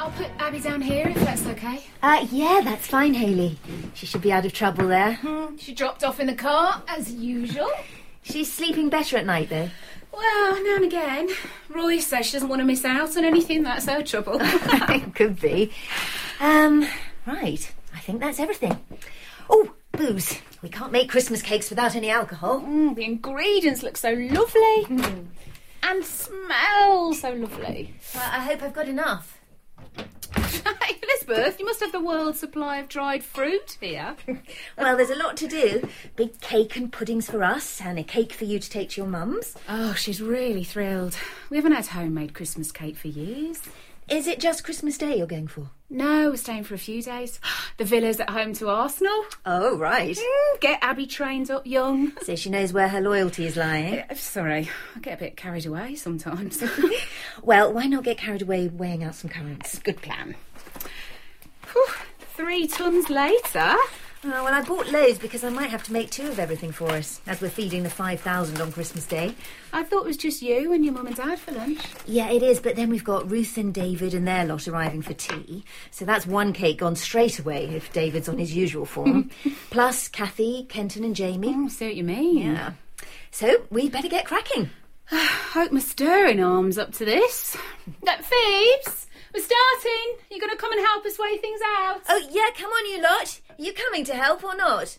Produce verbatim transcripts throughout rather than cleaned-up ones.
I'll put Abby down here if that's okay. Uh, yeah, that's fine, Hayley. She should be out of trouble there. Hmm. She dropped off in the car, as usual. She's sleeping better at night, though. Well, now and again. Roy says she doesn't want to miss out on anything. That's her trouble. It could be. Um, right. I think that's everything. Oh, booze. We can't make Christmas cakes without any alcohol. Mm, the ingredients look so lovely. Mm. And smell so lovely. Well, I hope I've got enough. Elizabeth, you must have the world's supply of dried fruit here. Well, there's a lot to do. Big cake and puddings for us, and a cake for you to take to your mum's. Oh, she's really thrilled. We haven't had homemade Christmas cake for years. Is it just Christmas Day you're going for? No, we're staying for a few days. The villa's at home to Arsenal. Oh, right. Mm, get Abby trained up young. So she knows where her loyalty is lying. Uh, sorry, I get a bit carried away sometimes. Well, why not get carried away weighing out some currants? Good plan. Whew, three tons later. Oh, well, I bought loads because I might have to make two of everything for us, as we're feeding the five thousand on Christmas Day. I thought it was just you and your mum and dad for lunch. Yeah, it is, but then we've got Ruth and David and their lot arriving for tea. So that's one cake gone straight away if David's on his usual form. Plus Kathy, Kenton and Jamie. Oh, see what you mean. Yeah. So we better get cracking. Hope my stirring arm's up to this. Uh, Phoebes, we're starting. You're going to come and help us weigh things out? Oh, yeah, come on, you lot. Are you coming to help or not?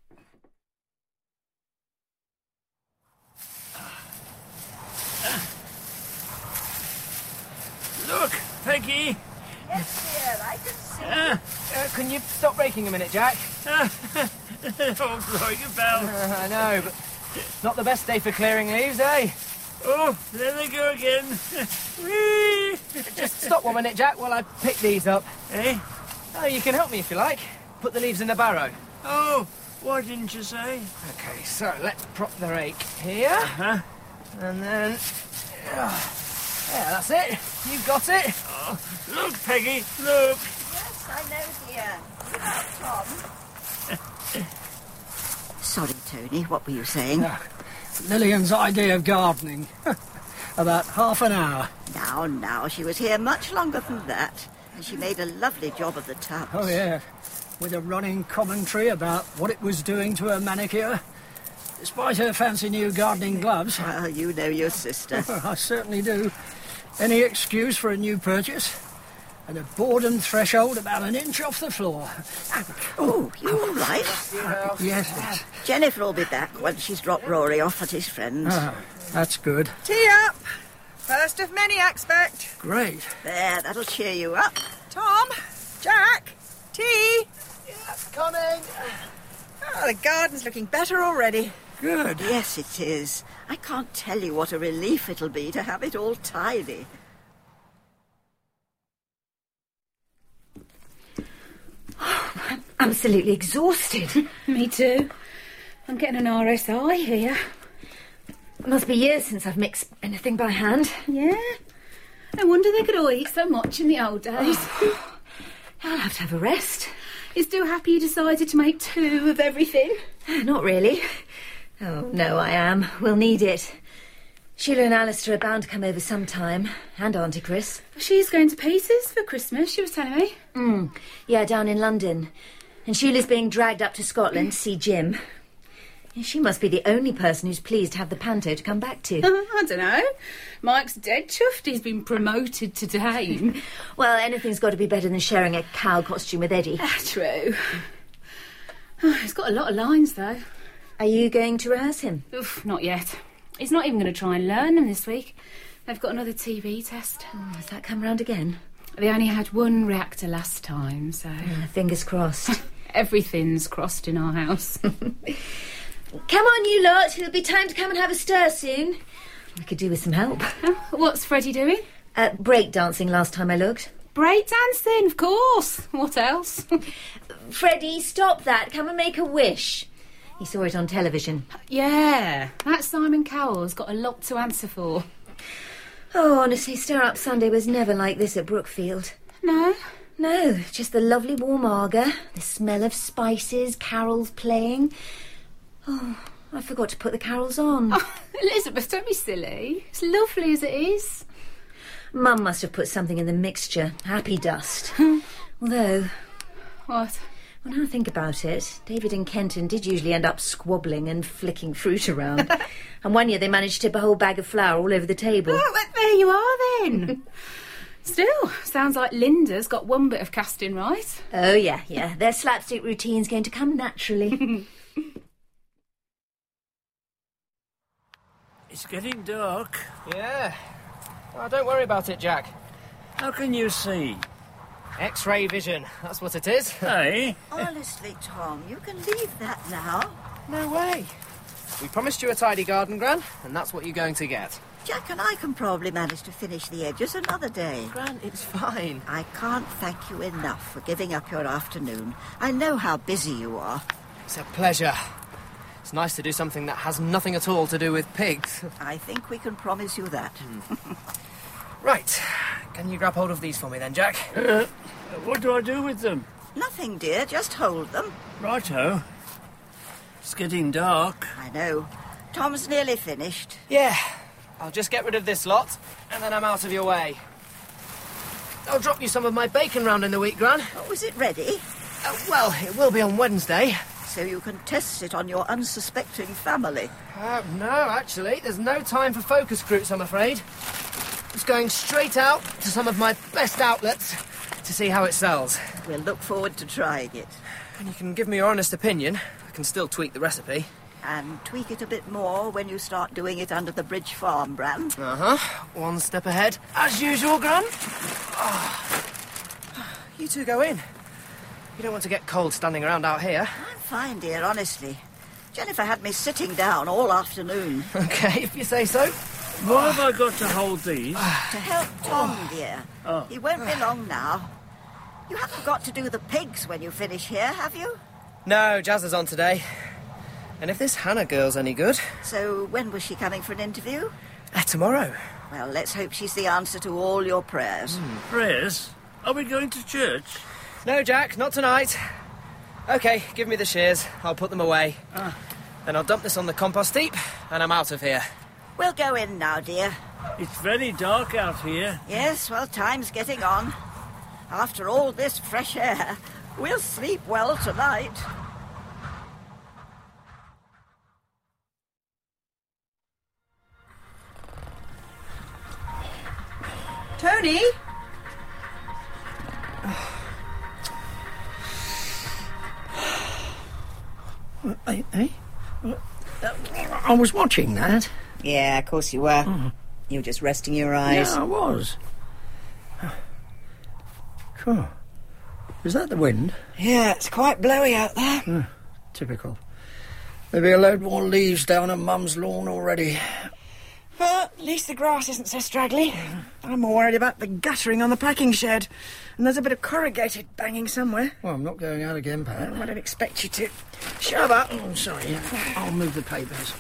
Look, Peggy. Yes, dear, I can see. Uh, Uh, can you stop braking a minute, Jack? uh, oh, Glory, you fell. Uh, I know, but not the best day for clearing leaves, eh? Oh, there they go again. Whee! Just stop one minute, Jack, while I pick these up. Eh? Oh, you can help me if you like. Put the leaves in the barrow. Oh, why didn't you say? Okay, so let's prop the rake here. Huh? And then... Uh, yeah, that's it. You've got it. Oh, look, Peggy, look. Yes, I know, dear. Look out, Tom. Sorry, Tony, what were you saying? Uh, Lillian's idea of gardening. About half an hour. Now, now, she was here much longer than that. And she made a lovely job of the tubs. Oh, yeah. With a running commentary about what it was doing to her manicure. Despite her fancy new gardening gloves. Well, you know your sister. I certainly do. Any excuse for a new purchase? And a boredom threshold about an inch off the floor. Oh, you all right? Yes, yes. Jennifer will be back once she's dropped Rory off at his friend's. Ah, that's good. Tea up. First of many, I expect. Great. There, that'll cheer you up. Tom, Jack, tea. Yeah, coming. Oh, the garden's looking better already. Good. Yes, it is. I can't tell you what a relief it'll be to have it all tidy. I'm absolutely exhausted. Me too. I'm getting an R S I here. It must be years since I've mixed anything by hand. Yeah. No wonder they could all eat so much in the old days. I'll have to have a rest. Is Stu happy you decided to make two of everything? Not really. Oh, no, I am. We'll need it. Sheila and Alistair are bound to come over sometime. And Auntie Chris. She's going to Pieces for Christmas, she was telling me. Mm, yeah, down in London. And Sheila's being dragged up to Scotland to see Jim. She must be the only person who's pleased to have the panto to come back to. I don't know. Mike's dead chuffed he's been promoted to Dane. Well, anything's got to be better than sharing a cow costume with Eddie. Ah, true. Oh, he's got a lot of lines, though. Are you going to rehearse him? Oof, not yet. He's not even going to try and learn them this week. They've got another T V test. Oh, has that come round again? They only had one reactor last time, so... Uh, fingers crossed. Everything's crossed in our house. Come on, you lot. It'll be time to come and have a stir soon. I could do with some help. What's Freddie doing? Uh, break dancing last time I looked. Break dancing, of course. What else? Freddie, stop that. Come and make a wish. He saw it on television. Yeah, that Simon Cowell's got a lot to answer for. Oh, honestly, Stir Up Sunday was never like this at Brookfield. No? No, just the lovely warm arga, the smell of spices, carols playing. Oh, I forgot to put the carols on. Oh, Elizabeth, don't be silly. It's lovely as it is. Mum must have put something in the mixture. Happy dust. Although, What? when I think about it, David and Kenton did usually end up squabbling and flicking fruit around. And one year they managed to tip a whole bag of flour all over the table. Oh, well, there you are then. Still, sounds like Linda's got one bit of casting right. Oh, yeah, yeah. Their slapstick routine's going to come naturally. It's getting dark. Yeah. Oh, don't worry about it, Jack. How can you see? X-ray vision, that's what it is. Hey? Honestly, Tom, you can leave that now. No way. We promised you a tidy garden, Gran, and that's what you're going to get. Jack and I can probably manage to finish the edges another day. Gran, it's fine. I can't thank you enough for giving up your afternoon. I know how busy you are. It's a pleasure. It's nice to do something that has nothing at all to do with pigs. I think we can promise you that. Right. Can you grab hold of these for me then, Jack? Uh, what do I do with them? Nothing, dear, just hold them. Righto. It's getting dark. I know. Tom's nearly finished. Yeah. I'll just get rid of this lot, and then I'm out of your way. I'll drop you some of my bacon round in the week, Gran. Oh, is it ready? Uh, well, it will be on Wednesday. So you can test it on your unsuspecting family. Uh, no, actually, there's no time for focus groups, I'm afraid. It's going straight out to some of my best outlets to see how it sells. We'll look forward to trying it. And you can give me your honest opinion. I can still tweak the recipe. And tweak it a bit more when you start doing it under the Bridge Farm brand. Uh-huh. One step ahead, as usual, Gran. Oh. You two go in. You don't want to get cold standing around out here. I'm fine, dear, honestly. Jennifer had me sitting down all afternoon. Okay, if you say so. Why have I got to hold these? To help Tom, dear. Oh. He won't be long now. You haven't got to do the pigs when you finish here, have you? No, Jazz is on today. And if this Hannah girl's any good... So when was she coming for an interview? Uh, tomorrow. Well, let's hope she's the answer to all your prayers. Prayers? Are we going to church? No, Jack, not tonight. OK, give me the shears. I'll put them away. Ah. Then I'll dump this on the compost heap, and I'm out of here. We'll go in now, dear. It's very dark out here. Yes, well, time's getting on. After all this fresh air, we'll sleep well tonight. Tony? Hey, hey? I was watching that. Yeah, of course you were. Oh. You were just resting your eyes. Yeah, I was. Cool. Is that the wind? Yeah, it's quite blowy out there. Uh, typical. Maybe a load more leaves down on Mum's lawn already. But at least the grass isn't so straggly. I'm more worried about the guttering on the packing shed. And there's a bit of corrugated banging somewhere. Well, I'm not going out again, Pat. I don't expect you to. Shove up. Oh, sorry. I'll move the papers.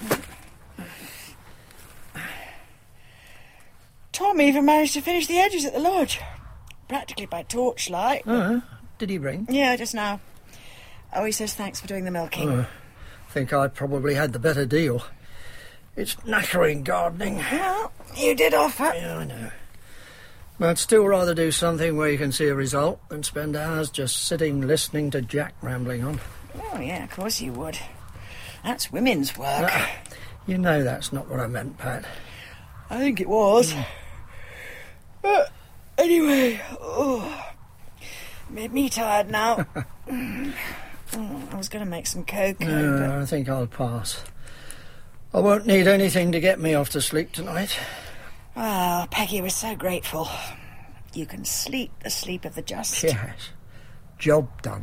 Tom even managed to finish the edges at the lodge. Practically by torchlight. Uh, did he ring? Yeah, just now. Oh, he says thanks for doing the milking. Uh, I think I probably had the better deal. It's knackering gardening. Well, you did offer. Yeah, I know. But I'd still rather do something where you can see a result than spend hours just sitting listening to Jack rambling on. Oh, yeah, of course you would. That's women's work. Uh, you know that's not what I meant, Pat. I think it was. But anyway, oh, made me tired now. mm, I was going to make some cocoa. No, but... I think I'll pass. I won't need anything to get me off to sleep tonight. Ah, Peggy was so grateful. You can sleep the sleep of the just. Yes. Job done.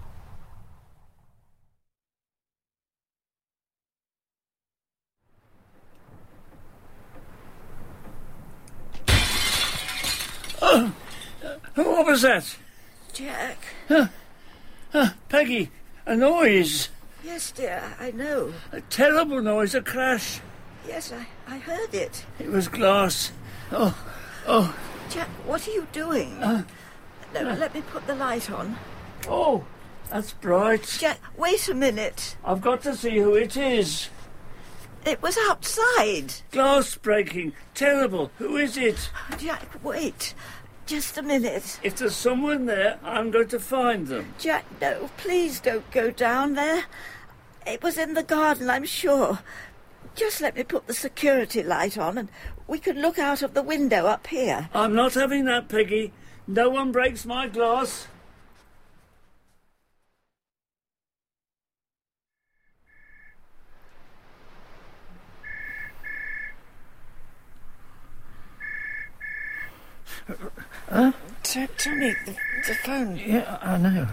Oh, what was that? Jack. Uh, uh, Peggy, a noise. Yes, dear, I know. A terrible noise, a crash. Yes, I, I heard it. It was glass. Oh, oh. Jack, what are you doing? Uh, no, let me put the light on. Oh, that's bright. Jack, wait a minute. I've got to see who it is. It was outside. Glass breaking. Terrible. Who is it? Jack, wait. Just a minute. If there's someone there, I'm going to find them. Jack, no, please don't go down there. It was in the garden, I'm sure. Just let me put the security light on and we can look out of the window up here. I'm not having that, Peggy. No one breaks my glass. Huh? T- Tony, the, the phone. Yeah, I know.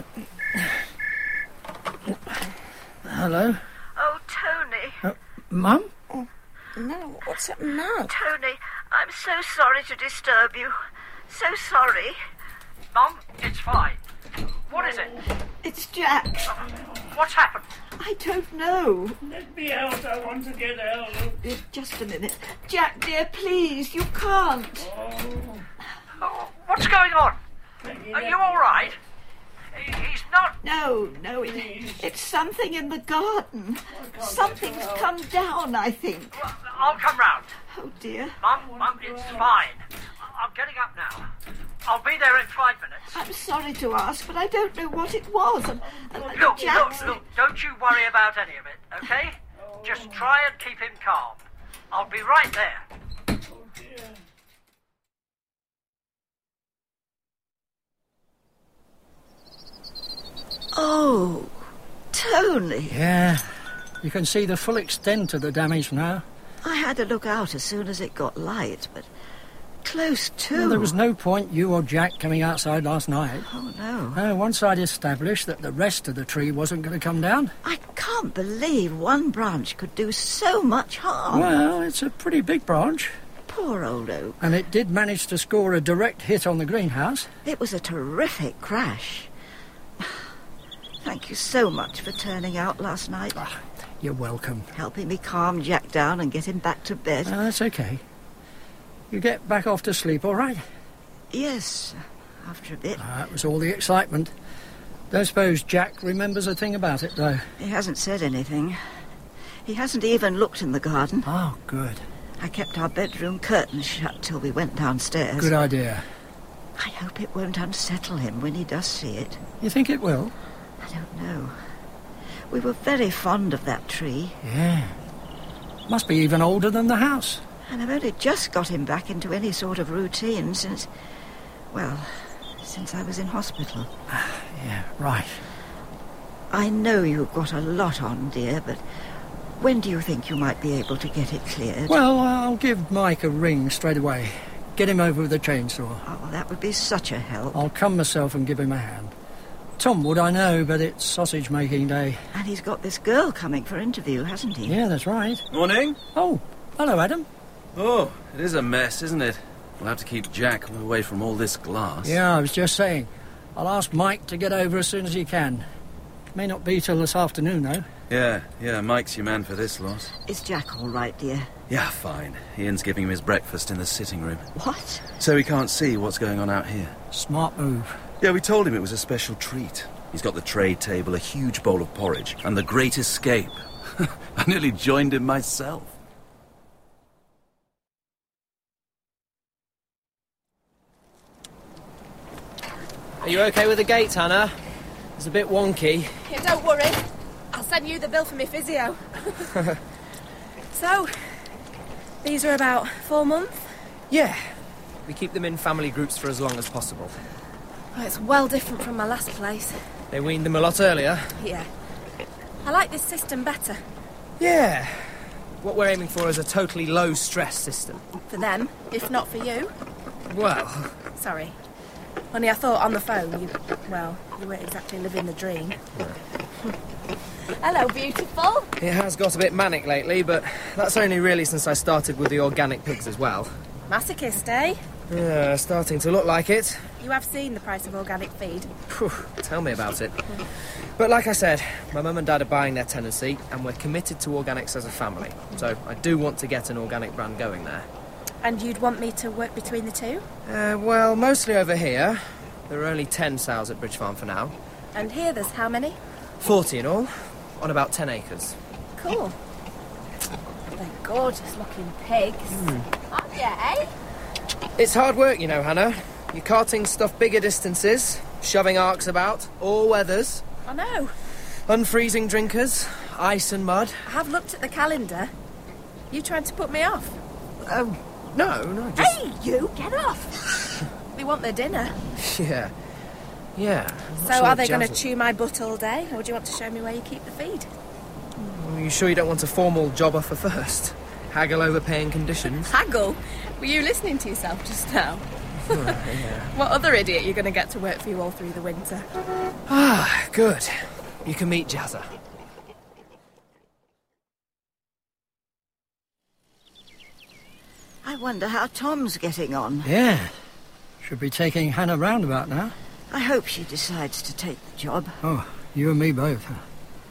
Hello? Oh, Tony. Uh, Mum? Oh, no, what's happened now? Tony, I'm so sorry to disturb you. So sorry. Mum, it's fine. What is it? It's Jack. What's happened? I don't know. Let me out. I want to get out. Uh, Just a minute. Jack, dear, please, you can't. Oh, what's going on? Are you all right? He- He's not... No, no, it, it's something in the garden. Something's come down, I think. I'll come round. Oh, dear. Mum, Mum, it's fine. I'm getting up now. I'll be there in five minutes. I'm sorry to ask, but I don't know what it was. And, and Look, look, Jack's... look, don't you worry about any of it, okay? Just try and keep him calm. I'll be right there. Oh, Tony. Yeah. You can see the full extent of the damage now. I had to look out as soon as it got light, but close too. Well, there was no point you or Jack coming outside last night. Oh, no. Uh, once I'd established that the rest of the tree wasn't going to come down. I can't believe one branch could do so much harm. Well, it's a pretty big branch. Poor old oak. And it did manage to score a direct hit on the greenhouse. It was a terrific crash. Thank you so much for turning out last night. Ah, you're welcome. Helping me calm Jack down and get him back to bed. Uh, that's okay. You get back off to sleep, all right? Yes, after a bit. Ah, that was all the excitement. Don't suppose Jack remembers a thing about it, though. He hasn't said anything. He hasn't even looked in the garden. Oh, good. I kept our bedroom curtains shut till we went downstairs. Good idea. I hope it won't unsettle him when he does see it. You think it will? I don't know. We were very fond of that tree. Yeah. Must be even older than the house. And I've only just got him back into any sort of routine since... well, since I was in hospital. Yeah, right. I know you've got a lot on, dear, but when do you think you might be able to get it cleared? Well, I'll give Mike a ring straight away. Get him over with a chainsaw. Oh, that would be such a help. I'll come myself and give him a hand. Tom would, I know, but it's sausage-making day. And he's got this girl coming for interview, hasn't he? Yeah, that's right. Morning. Oh, hello, Adam. Oh, it is a mess, isn't it? We'll have to keep Jack away from all this glass. Yeah, I was just saying. I'll ask Mike to get over as soon as he can. May not be till this afternoon, though. Yeah, yeah, Mike's your man for this lot. Is Jack all right, dear? Yeah, fine. Ian's giving him his breakfast in the sitting room. What? So he can't see what's going on out here. Smart move. Yeah, we told him it was a special treat. He's got the trade table, a huge bowl of porridge, and the great escape. I nearly joined him myself. Are you okay with the gates, Hannah? It's a bit wonky. Yeah, don't worry. I'll send you the bill for my physio. So, these are about four months? Yeah. We keep them in family groups for as long as possible. Well, it's well different from my last place. They weaned them a lot earlier. Yeah. I like this system better. Yeah. What we're aiming for is a totally low-stress system. For them, if not for you. Well... Sorry. Only I thought on the phone you... well, you weren't exactly living the dream. Hello, beautiful. It has got a bit manic lately, but that's only really since I started with the organic pigs as well. Masochist, eh? Yeah, starting to look like it. You have seen the price of organic feed. Whew, tell me about it. But like I said, my mum and dad are buying their tenancy, and we're committed to organics as a family. So I do want to get an organic brand going there. And you'd want me to work between the two? Uh, well, mostly over here. There are only ten sows at Bridge Farm for now. And here there's how many? Forty in all, on about ten acres. Cool. they're gorgeous looking pigs. Mm. Aren't they, eh? It's hard work, you know, Hannah. You're carting stuff bigger distances, shoving arcs about, all weathers. I know. Unfreezing drinkers, ice and mud. I have looked at the calendar. You trying to put me off? Oh, no, no, just... Hey, you, get off! They want their dinner. Yeah. Yeah. I'm not So sure are they Jazz going to will- chew my butt all day, or do you want to show me where you keep the feed? Are you sure you don't want a formal job offer first? Haggle over paying conditions? Haggle? Were you listening to yourself just now? Oh, yeah. What other idiot are you going to get to work for you all through the winter? Ah, good. You can meet Jazza. I wonder how Tom's getting on. Yeah. Should be taking Hannah round about now. I hope she decides to take the job. Oh, you and me both. Huh?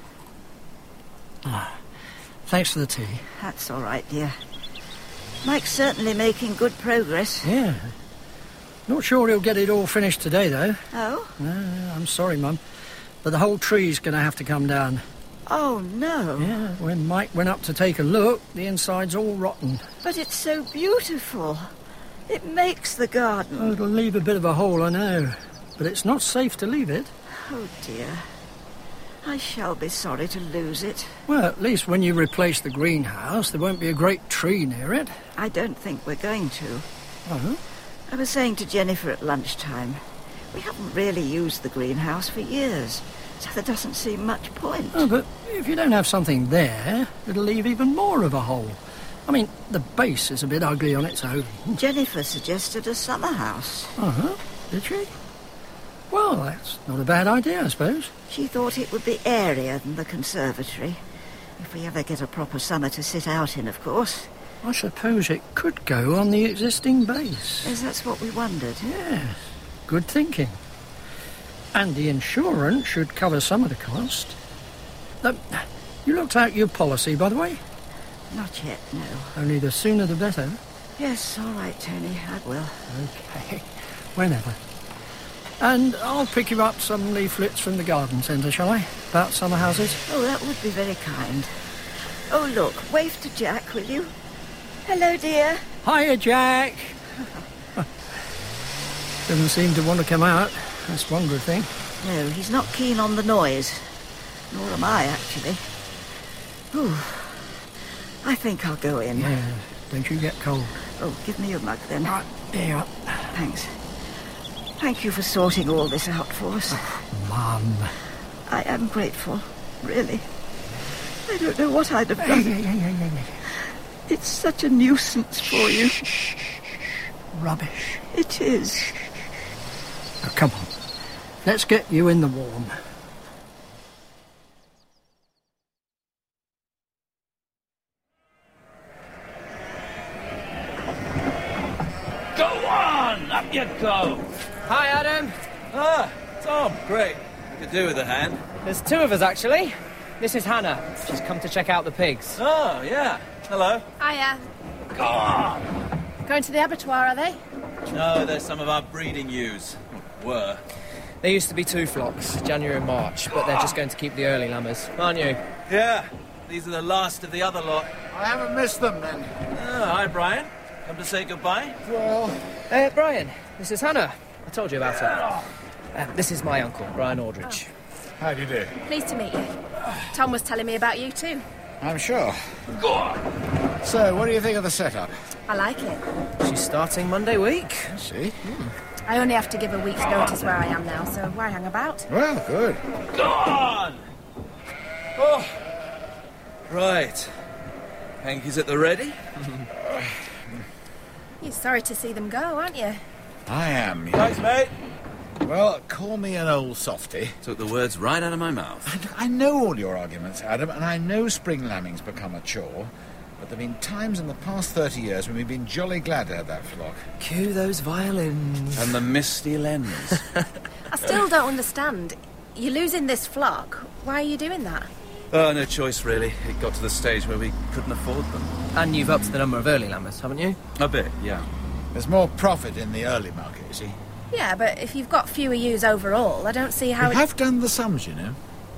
Ah, thanks for the tea. That's all right, dear. Mike's certainly making good progress. Yeah. Not sure he'll get it all finished today, though. Oh? No, I'm sorry, Mum. But the whole tree's going to have to come down. Oh, no. Yeah, when Mike went up to take a look, the inside's all rotten. But it's so beautiful. It makes the garden. Oh, it'll leave a bit of a hole, I know. But it's not safe to leave it. Oh, dear. I shall be sorry to lose it. Well, at least when you replace the greenhouse, there won't be a great tree near it. I don't think we're going to. Oh? I was saying to Jennifer at lunchtime, we haven't really used the greenhouse for years, so there doesn't seem much point. Oh, but if you don't have something there, it'll leave even more of a hole. I mean, the base is a bit ugly on its own. Jennifer suggested a summer house. Uh-huh. Did she? Well, that's not a bad idea, I suppose. She thought it would be airier than the conservatory. If we ever get a proper summer to sit out in, of course. I suppose it could go on the existing base. Yes, that's what we wondered. Yes. Good thinking. And the insurance should cover some of the cost. Um, you looked out your policy, by the way? Not yet, no. Only the sooner the better. Yes, all right, Tony, I will. Okay. Whenever. And I'll pick you up some leaflets from the garden centre, shall I? About summer houses? Oh, that would be very kind. Oh, look, wave to Jack, will you? Hello, dear. Hiya, Jack. Doesn't seem to want to come out. That's one good thing. No, he's not keen on the noise. Nor am I, actually. Ooh. I think I'll go in. Yeah, don't you get cold. Oh, give me your mug, then. Right, here you are. Thanks. Thank you for sorting all this out for us. Mum. I am grateful, really. I don't know what I'd have done. Hey, hey, hey, hey, hey. It's such a nuisance for you. Shh, shh, shh. Rubbish. It is. Now, come on. Let's get you in the warm. Go on! Up you go! Hi, Adam. Ah, Tom, great. You could do with a hand. There's two of us, actually. This is Hannah. She's come to check out the pigs. Oh, yeah. Hello. Hiya. Go on! Going to the abattoir, are they? No, there's some of our breeding ewes. Were. There used to be two flocks, January and March, but they're just going to keep the early lammers, aren't you? Yeah. These are the last of the other lot. I haven't missed them, then. Oh, hi, Brian. Come to say goodbye? Well... Uh, Brian, this is Hannah. I told you about her. Uh, this is my uncle, Brian Aldridge. How do you do? Pleased to meet you. Tom was telling me about you too. I'm sure. Go on! So, what do you think of the setup? I like it. She's starting Monday week. I see. I only have to give a week's notice where I am now, so why hang about? Well, good. Go on! Oh. Right. Hanky's at the ready? You're sorry to see them go, aren't you? I am. yeah. Thanks, mate. Well, call me an old softy. Took the words right out of my mouth. I, I know all your arguments, Adam, and I know spring lambing's become a chore, but there have been times in the past thirty years when we've been jolly glad to have that flock. Cue those violins. And the misty lens. I still don't understand. You're losing this flock. Why are you doing that? Oh, no choice, really. It got to the stage where we couldn't afford them. And you've upped the number of early lammers, haven't you? A bit, yeah. There's more profit in the early market, you see. Yeah, but if you've got fewer ewes overall, I don't see how We it... have done the sums, you know.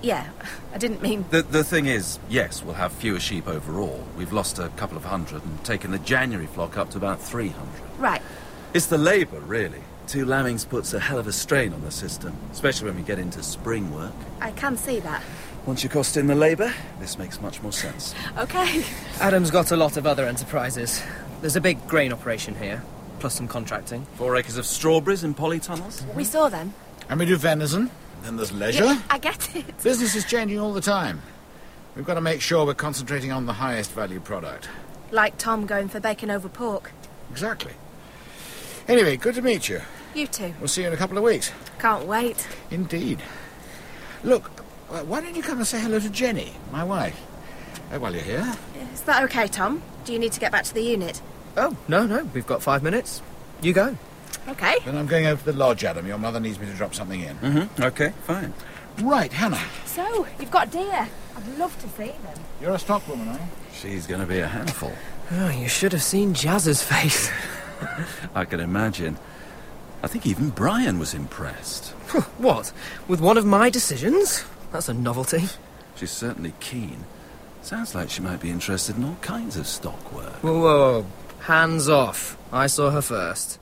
Yeah, I didn't mean... The, the thing is, yes, we'll have fewer sheep overall. We've lost a couple of hundred and taken the January flock up to about three hundred. Right. It's the labour, really. Two lambings puts a hell of a strain on the system, especially when we get into spring work. I can see that. Once you cost in the labour, this makes much more sense. Okay. Adam's got a lot of other enterprises. There's a big grain operation here, plus some contracting. Four acres of strawberries in polytunnels. We saw them. And we do venison. Then there's leisure. Yeah, I get it. Business is changing all the time. We've got to make sure we're concentrating on the highest value product. Like Tom going for bacon over pork. Exactly. Anyway, good to meet you. You too. We'll see you in a couple of weeks. Can't wait. Indeed. Look, uh, why don't you come and say hello to Jenny, my wife? Uh, while you're here. Is that okay, Tom? Do you need to get back to the unit? Oh, no, no, we've got five minutes. You go. Okay. Then I'm going over to the lodge, Adam. Your mother needs me to drop something in. Mm-hmm. Okay, fine. Right, Hannah. So, you've got deer. I'd love to see them. You're a stockwoman, are you? She's going to be a handful. Oh, you should have seen Jazz's face. I can imagine. I think even Brian was impressed. What? With one of my decisions? That's a novelty. She's certainly keen. Sounds like she might be interested in all kinds of stock work. Whoa, whoa, whoa. Hands off. I saw her first.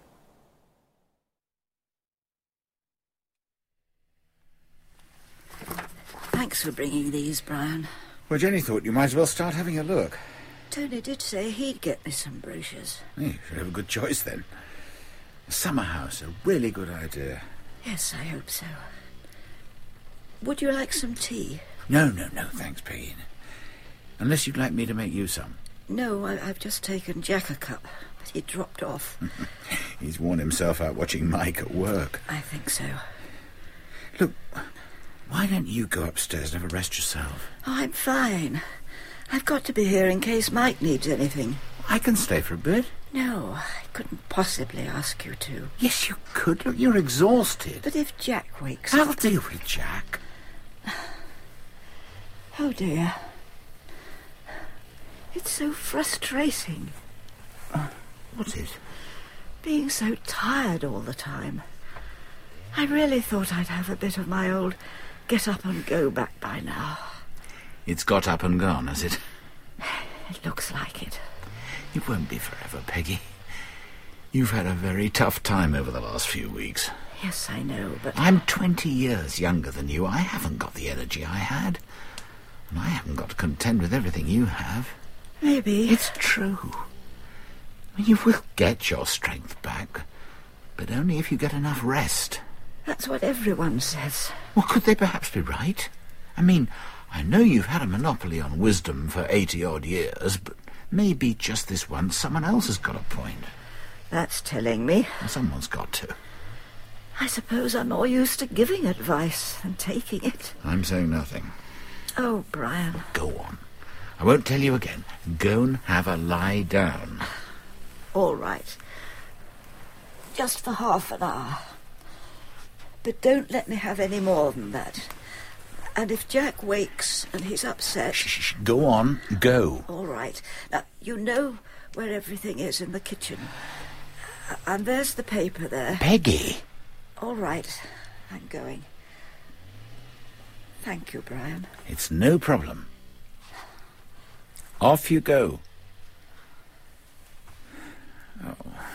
Thanks for bringing these, Brian. Well, Jenny thought you might as well start having a look. Tony did say he'd get me some brochures. You should have a good choice, then. A summer house, a really good idea. Yes, I hope so. Would you like some tea? No, no, no, thanks, Peggy. Unless you'd like me to make you some. No, I, I've just taken Jack a cup, but he dropped off. He's worn himself out watching Mike at work. I think so. Look, why don't you go upstairs and have a rest yourself? Oh, I'm fine. I've got to be here in case Mike needs anything. I can stay for a bit. No, I couldn't possibly ask you to. Yes, you could. Look, you're exhausted. But if Jack wakes I'll up... deal with Jack. Oh, dear. It's so frustrating. Uh, what is? Being so tired all the time. I really thought I'd have a bit of my old get-up-and-go back by now. It's got up and gone, has it? It looks like it. It won't be forever, Peggy. You've had a very tough time over the last few weeks. Yes, I know, but... I'm twenty years younger than you. I haven't got the energy I had. And I haven't got to contend with everything you have. Maybe. It's true. You will get your strength back, but only if you get enough rest. That's what everyone says. Well, could they perhaps be right? I mean, I know you've had a monopoly on wisdom for eighty-odd years, but maybe just this once someone else has got a point. That's telling me. Well, someone's got to. I suppose I'm more used to giving advice than taking it. I'm saying nothing. Oh, Brian. Go on. I won't tell you again. Go and have a lie down. All right. Just for half an hour. But don't let me have any more than that. And if Jack wakes and he's upset... Shh, shh, go on. Go. All right. Now, you know where everything is in the kitchen. And there's the paper there. Peggy. All right. I'm going. Thank you, Brian. It's no problem. Off you go. Oh.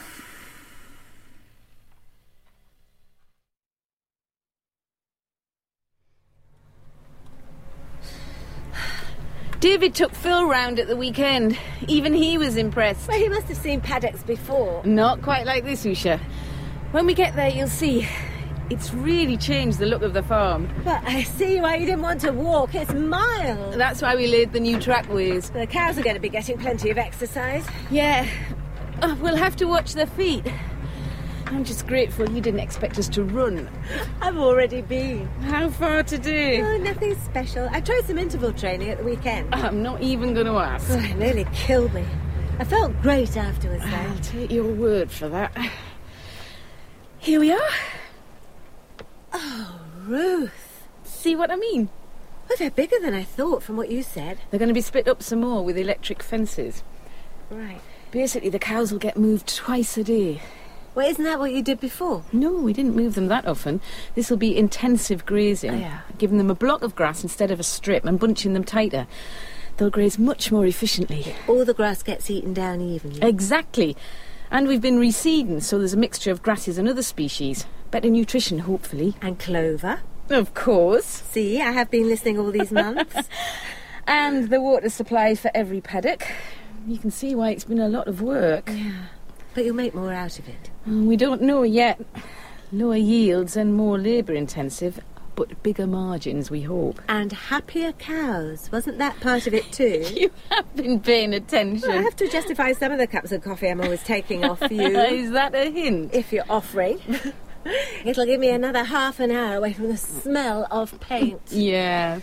David took Phil round at the weekend. Even he was impressed. Well, he must have seen paddocks before. Not quite like this, Usha. When we get there, you'll see. It's really changed the look of the farm. But I see why you didn't want to walk. It's miles. That's why we laid the new trackways. The cows are going to be getting plenty of exercise. Yeah. Oh, we'll have to watch their feet. I'm just grateful you didn't expect us to run. I've already been. How far to do? Oh, nothing special. I tried some interval training at the weekend. I'm not even going to ask. Oh, it nearly killed me. I felt great afterwards, though. I'll take your word for that. Here we are. Oh, Ruth. See what I mean? Well, they're bigger than I thought from what you said. They're going to be split up some more with electric fences. Right. Basically, the cows will get moved twice a day. Well, isn't that what you did before? No, we didn't move them that often. This will be intensive grazing. Oh, yeah. Giving them a block of grass instead of a strip and bunching them tighter. They'll graze much more efficiently. All the grass gets eaten down evenly. Exactly. And we've been reseeding, so there's a mixture of grasses and other species. Better nutrition, hopefully. And clover. Of course. See, I have been listening all these months. And the water supply for every paddock. You can see why it's been a lot of work. Yeah. But you'll make more out of it. We don't know yet. Lower yields and more labour intensive, but bigger margins, we hope. And happier cows. Wasn't that part of it too? You have been paying attention. Well, I have to justify some of the cups of coffee I'm always taking off you. Is that a hint? If you're offering. It'll give me another half an hour away from the smell of paint. Yeah.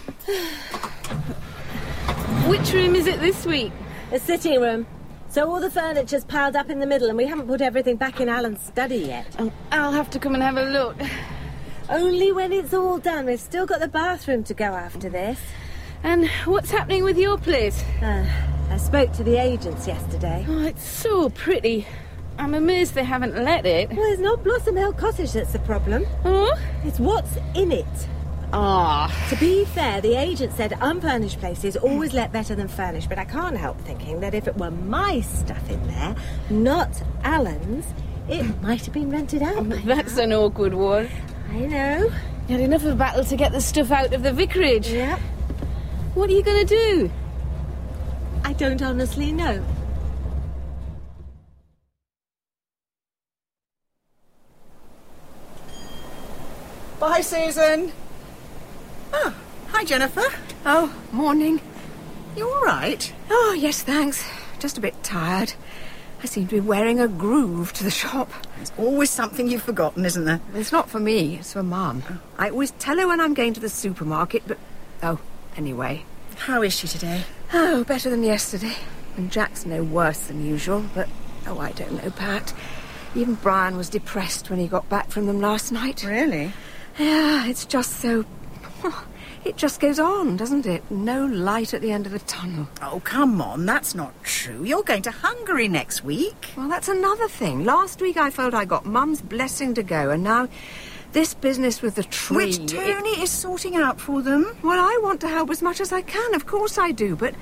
Which room is it this week? The sitting room. So all the furniture's piled up in the middle and we haven't put everything back in Alan's study yet. Oh, I'll have to come and have a look. Only when it's all done. We've still got the bathroom to go after this. And what's happening with your place? Uh, I spoke to the agents yesterday. Oh, it's so pretty. I'm amazed they haven't let it. Well, it's not Blossom Hill Cottage that's the problem. Oh? It's what's in it. Ah. To be fair, the agent said unfurnished places always let better than furnished, but I can't help thinking that if it were my stuff in there, not Alan's, it might have been rented out. Oh, that's now an awkward one. I know. You had enough of a battle to get the stuff out of the vicarage. Yep. What are you going to do? I don't honestly know. Bye, Susan. Oh, hi, Jennifer. Oh, morning. You all right? Oh, yes, thanks. Just a bit tired. I seem to be wearing a groove to the shop. There's always something you've forgotten, isn't there? It's not for me, it's for Mum. Oh. I always tell her when I'm going to the supermarket, but... Oh, anyway. How is she today? Oh, better than yesterday. And Jack's no worse than usual, but... Oh, I don't know, Pat. Even Brian was depressed when he got back from them last night. Really? Yeah, it's just so... It just goes on, doesn't it? No light at the end of the tunnel. Oh, come on, that's not true. You're going to Hungary next week. Well, that's another thing. Last week I felt I got Mum's blessing to go, and now this business with the tree... Which Tony it... is sorting out for them. Well, I want to help as much as I can, of course I do, but...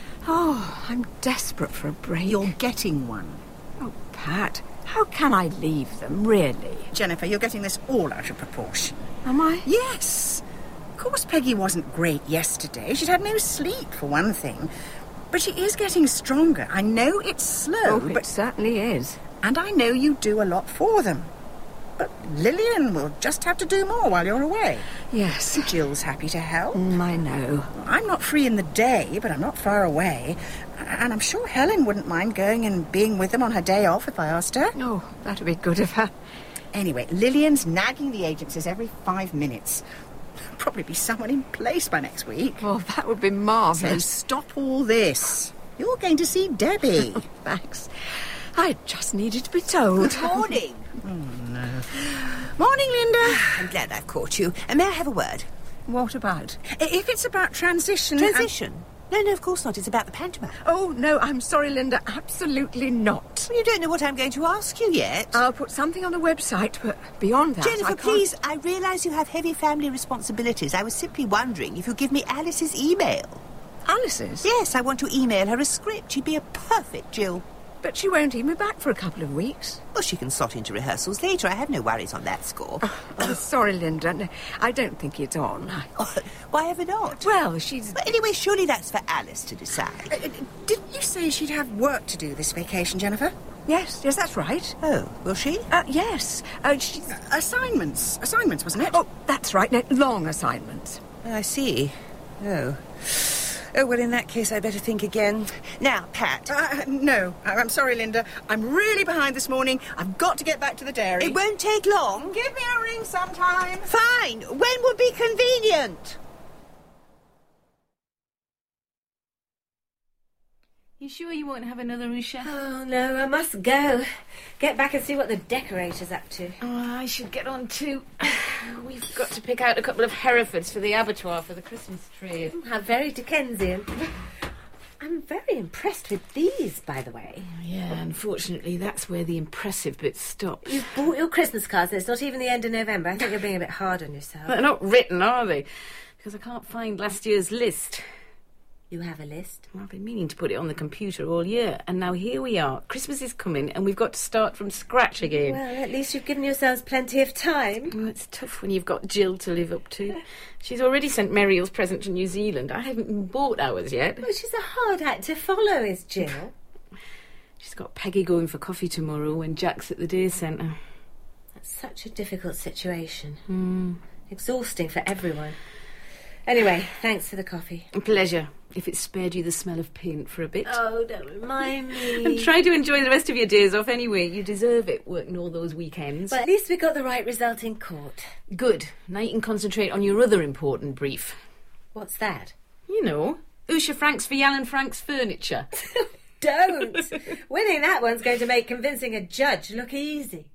Oh, I'm desperate for a break. You're getting one. Oh, Pat, how can I leave them, really? Jennifer, you're getting this all out of proportion. Am I? Yes. Of course Peggy wasn't great yesterday. She'd had no sleep, for one thing. But she is getting stronger. I know it's slow, oh, but... it certainly is. And I know you do a lot for them. But Lillian will just have to do more while you're away. Yes. Jill's happy to help. Mm, I know. I'm not free in the day, but I'm not far away. And I'm sure Helen wouldn't mind going and being with them on her day off if I asked her. Oh, that'd be good of her. Anyway, Lillian's nagging the agencies every five minutes. There'll probably be someone in place by next week. Oh, that would be marvellous. So stop all this. You're going to see Debbie. Thanks. I just needed to be told. Good morning. Oh, no. Morning, Linda. I'm glad I've caught you. And may I have a word? What about? If it's about transition... Transition? I'm... No, no, of course not. It's about the pantomime. Oh, no, I'm sorry, Linda. Absolutely not. Well, you don't know what I'm going to ask you yet. I'll put something on the website, but beyond that, Jennifer, I can't... please, I realise you have heavy family responsibilities. I was simply wondering if you'd give me Alice's email. Alice's? Yes, I want to email her a script. She'd be a perfect Jill. But she won't email back for a couple of weeks. Well, she can slot into rehearsals later. I have no worries on that score. Oh, oh, sorry, Linda. No, I don't think it's on. Oh, why ever not? Well, she's... But anyway, surely that's for Alice to decide. Uh, didn't you say she'd have work to do this vacation, Jennifer? Yes, yes, that's right. Oh, will she? Uh, yes. Uh, she's... Uh, assignments. Assignments, wasn't it? Oh, that's right. No, long assignments. I see. Oh... Oh, well, in that case, I better think again. Now, Pat. Uh, no, I'm sorry, Linda. I'm really behind this morning. I've got to get back to the dairy. It won't take long. Give me a ring sometime. Fine. When would be convenient? You sure you won't have another Usha? Oh, no, I must go. Get back and see what the decorator's up to. Oh, I should get on too. We've got to pick out a couple of Herefords for the abattoir for the Christmas tree. How very Dickensian. I'm I'm very impressed with these, by the way. Yeah, unfortunately, that's where the impressive bit stops. You've bought your Christmas cards and it's not even the end of November. I think you're being a bit hard on yourself. They're not written, are they? Because I can't find last year's list. You have a list? Well, I've been meaning to put it on the computer all year, and now here we are. Christmas is coming, and we've got to start from scratch again. Well, at least you've given yourselves plenty of time. Well, it's tough when you've got Jill to live up to. She's already sent Muriel's present to New Zealand. I haven't even bought ours yet. Well, she's a hard act to follow, is Jill. She's got Peggy going for coffee tomorrow when Jack's at the day centre. That's such a difficult situation. Mm. Exhausting for everyone. Anyway, thanks for the coffee. A pleasure, if it spared you the smell of paint for a bit. Oh, don't remind me. And try to enjoy the rest of your days off anyway. You deserve it, working all those weekends. But at least we got the right result in court. Good. Now you can concentrate on your other important brief. What's that? You know, Usha Franks for Yalan Franks Furniture. Don't! Winning that one's going to make convincing a judge look easy.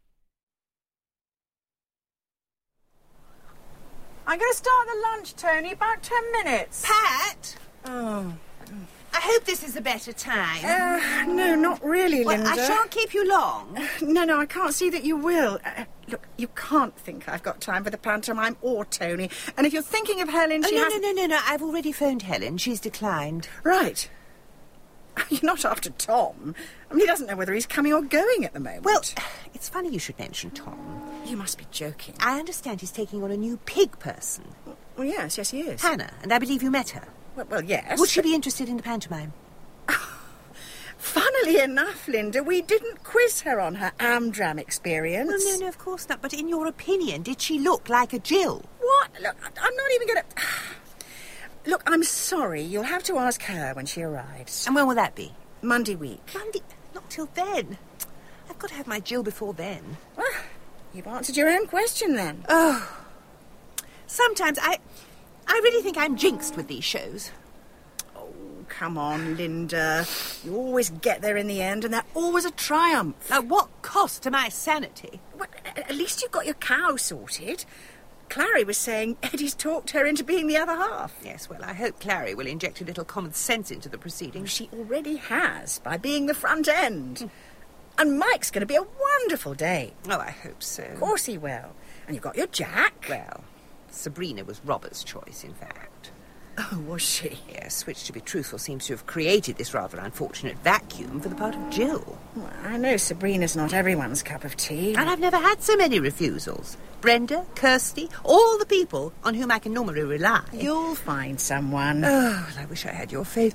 I'm going to start the lunch, Tony, about ten minutes. Pat? Oh. I hope this is a better time. Uh, no, not really, well, Linda. I shan't keep you long. No, no, I can't see that you will. Uh, look, you can't think I've got time for the pantomime or Tony. And if you're thinking of Helen, Oh, she no, has... no, no, no, no, I've already phoned Helen. She's declined. Right. You're not after Tom. I mean, he doesn't know whether he's coming or going at the moment. Well, it's funny you should mention Tom. You must be joking. I understand he's taking on a new pig person. Well, yes, yes, he is. Hannah, and I believe you met her. Well, well yes. Would she be interested in the pantomime? Funnily enough, Linda, we didn't quiz her on her Amdram experience. Well, no, no, of course not. But in your opinion, did she look like a Jill? What? Look, I'm not even going to... Look, I'm sorry. You'll have to ask her when she arrives. And when will that be? Monday week. Monday? Not till then. I've got to have my Jill before then. Well, you've answered your own question then. Oh. Sometimes I... I really think I'm jinxed with these shows. Oh, come on, Linda. You always get there in the end, and they're always a triumph. At what cost to my sanity? Well, at least you've got your cow sorted. Clary was saying Eddie's talked her into being the other half. Yes, well, I hope Clary will inject a little common sense into the proceedings. She already has, by being the front end. And Mike's going to be a wonderful day. Oh, I hope so. Of course he will. And you've got your Jack. Well, Sabrina was Robert's choice, in fact. Oh, was she? Yes, which, to be truthful, seems to have created this rather unfortunate vacuum for the part of Jill. Well, I know Sabrina's not everyone's cup of tea. And I've never had so many refusals. Brenda, Kirsty, all the people on whom I can normally rely. You'll find someone. Oh, well, I wish I had your faith.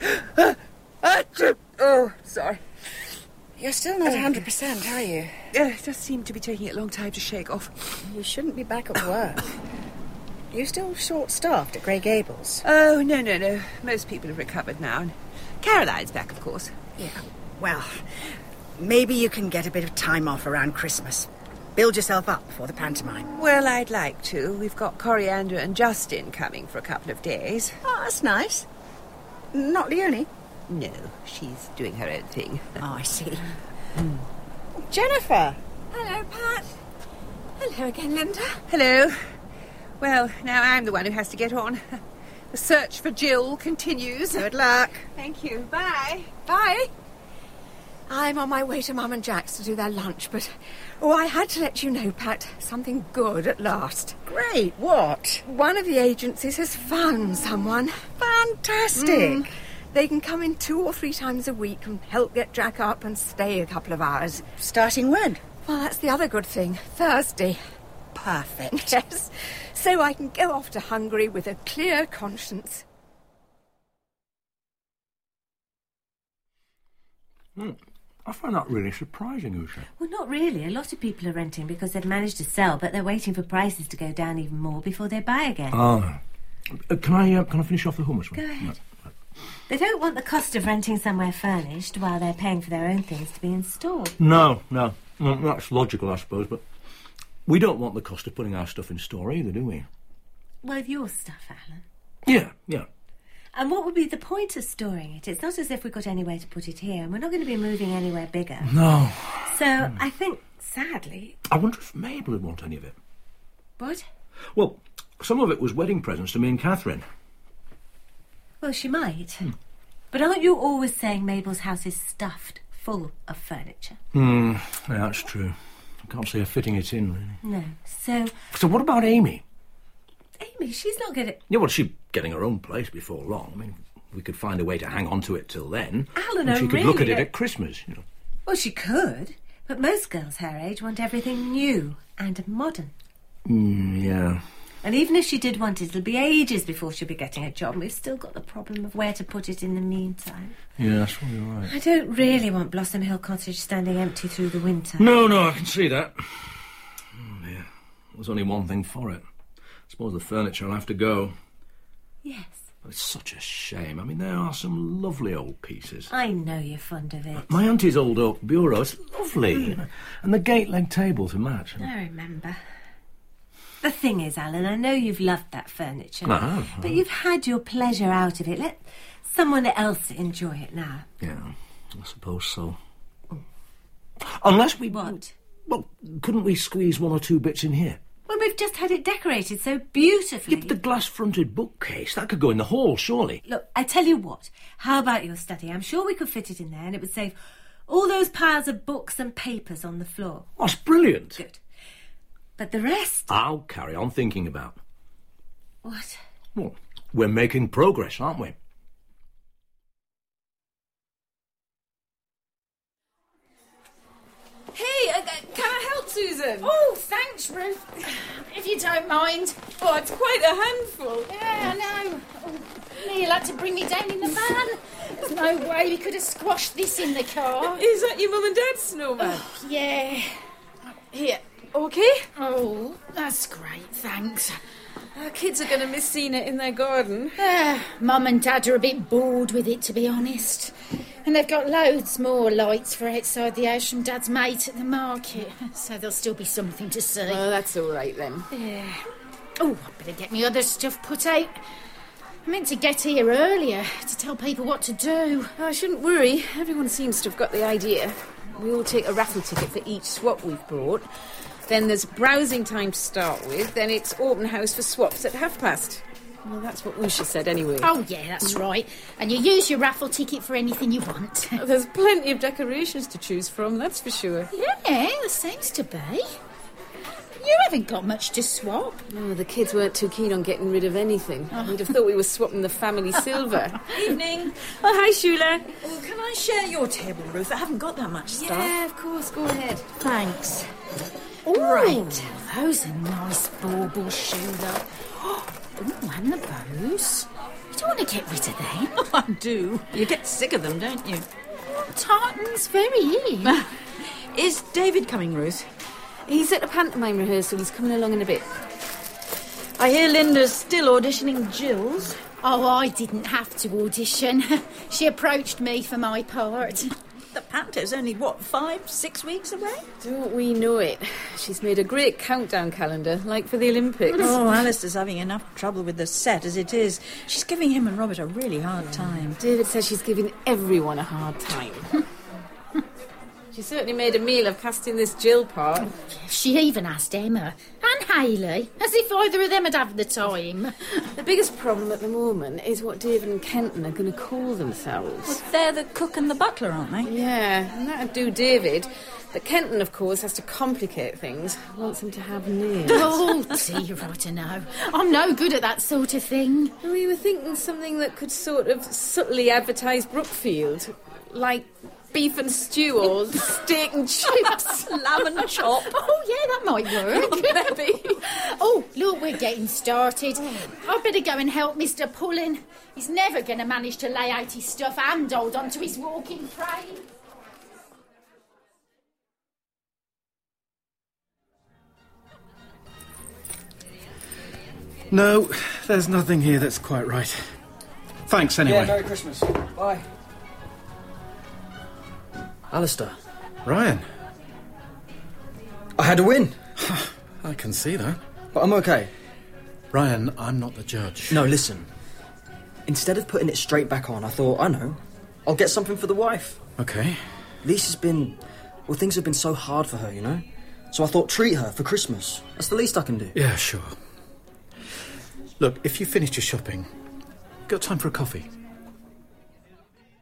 Oh, sorry. You're still not one hundred percent, are you? Uh, it does seem to be taking a long time to shake off. You shouldn't be back at work. Are you still short-staffed at Grey Gables? Oh, no, no, no. Most people have recovered now. And Caroline's back, of course. Yeah, well, maybe you can get a bit of time off around Christmas. Build yourself up for the pantomime. Well, I'd like to. We've got Coriander and Justin coming for a couple of days. Oh, that's nice. Not Leonie? No, she's doing her own thing. Oh, I see. Mm. Jennifer! Hello, Pat. Hello again, Linda. Hello. Well, now I'm the one who has to get on. The search for Jill continues. Good luck. Thank you. Bye. Bye. I'm on my way to Mum and Jack's to do their lunch, but... Oh, I had to let you know, Pat. Something good at last. Great. What? One of the agencies has found someone. Fantastic. Mm. They can come in two or three times a week and help get Jack up and stay a couple of hours. Starting when? Well, that's the other good thing. Thursday. Perfect. Yes. So I can go off to Hungary with a clear conscience. Mm. I find that really surprising, Usha. Well, not really. A lot of people are renting because they've managed to sell, but they're waiting for prices to go down even more before they buy again. Ah. Uh, can I uh, can I finish off the hummus? Go one? ahead. No. They don't want the cost of renting somewhere furnished while they're paying for their own things to be installed. No, no. Well, that's logical, I suppose, but we don't want the cost of putting our stuff in store either, do we? Well, your stuff, Alan. Yeah, yeah. And what would be the point of storing it? It's not as if we've got anywhere to put it here, and we're not going to be moving anywhere bigger. No. So, mm. I think, sadly... I wonder if Mabel would want any of it. What? Well, some of it was wedding presents to me and Catherine. Well, she might. Hmm. But aren't you always saying Mabel's house is stuffed full of furniture? Hmm, yeah, that's true. I can't see her fitting it in, really. No. So... So what about Amy? Amy, she's not going to... Yeah, well, she's getting her own place before long. I mean, we could find a way to hang on to it till then. Alan, and she I could look at really it don't- at Christmas, you know. Well, she could. But most girls her age want everything new and modern. Mm, yeah. And even if she did want it, it'll be ages before she'll be getting a job. And we've still got the problem of where to put it in the meantime. Yeah, that's probably right. I don't really want Blossom Hill Cottage standing empty through the winter. No, no, I can see that. Oh, dear. There's only one thing for it. I suppose the furniture will have to go. Yes. It's such a shame. I mean, there are some lovely old pieces. I know you're fond of it. My auntie's old oak bureau, it's lovely. You know, and the gate leg table to match. I remember. The thing is, Alan, I know you've loved that furniture. I have, I But have. you've had your pleasure out of it. Let someone else enjoy it now. Yeah, I suppose so. Unless we... What? Well, couldn't we squeeze one or two bits in here? Well, we've just had it decorated so beautifully. Yeah, but the glass-fronted bookcase, that could go in the hall, surely. Look, I tell you what. How about your study? I'm sure we could fit it in there and it would save all those piles of books and papers on the floor. That's brilliant. Good. But the rest... I'll carry on thinking about. What? Well, we're making progress, aren't we? Hey, uh, can I help, Susan? Oh, thanks, Ruth. If you don't mind. Oh, it's quite a handful. Yeah, I know. Oh, Neil had to bring me down in the van. There's no way we could have squashed this in the car. Is that your mum and dad's snowman? Oh, yeah. Here, okay? Oh, that's great, thanks. Our kids are going to miss seeing it in their garden. Uh, Mum and Dad are a bit bored with it, to be honest. And they've got loads more lights for outside the house from Dad's mate at the market. So there'll still be something to see. Oh, that's all right then. Yeah. Oh, I better get me other stuff put out. I meant to get here earlier to tell people what to do. Oh, I shouldn't worry. Everyone seems to have got the idea. We all take a raffle ticket for each swap we've brought. Then there's browsing time to start with. Then it's open house for swaps at half past. Well, that's what Usha said anyway. Oh, yeah, that's right. And you use your raffle ticket for anything you want. Oh, there's plenty of decorations to choose from, that's for sure. Yeah, there seems to be. You haven't got much to swap. Oh, the kids weren't too keen on getting rid of anything. We'd have thought we were swapping the family silver. Evening. Oh, hi, Shula. Oh, can I share your table, Ruth? I haven't got that much stuff. Yeah, of course, go ahead. Thanks. Ooh, right. Those are nice baubles, Shula. Ooh, and the bows. You don't want to get rid of them. I do. You get sick of them, don't you? Tartan's very in. Is David coming, Ruth? He's at a pantomime rehearsal. He's coming along in a bit. I hear Linda's still auditioning Jill's. Oh, I didn't have to audition. She approached me for my part. The panto's only, what, five, six weeks away? Don't we know it? She's made a great countdown calendar, like for the Olympics. Oh, Alistair's having enough trouble with the set as it is. She's giving him and Robert a really hard time. David says she's giving everyone a hard time. She certainly made a meal of casting this Jill part. She even asked Emma and Hayley, as if either of them had had the time. The biggest problem at the moment is what David and Kenton are going to call themselves. Well, they're the cook and the butler, aren't they? Yeah, and that'd do David. But Kenton, of course, has to complicate things. Wants them to have names. Oh, dear, I don't know. I'm no good at that sort of thing. We were thinking something that could sort of subtly advertise Brookfield. Like beef and stew or steak and chips. Lamb and chop. Oh, yeah, that might work. Maybe. Oh, look, we're getting started. I'd better go and help Mister Pullen. He's never going to manage to lay out his stuff and hold on to his walking frame. No, there's nothing here that's quite right. Thanks, anyway. Yeah, Merry Christmas. Bye. Alistair. Ryan. I had a win. I can see that. But I'm okay. Ryan, I'm not the judge. No, listen. Instead of putting it straight back on, I thought, I know, I'll get something for the wife. Okay. Lisa's been... Well, things have been so hard for her, you know? So I thought, treat her for Christmas. That's the least I can do. Yeah, sure. Look, if you finished your shopping, got time for a coffee?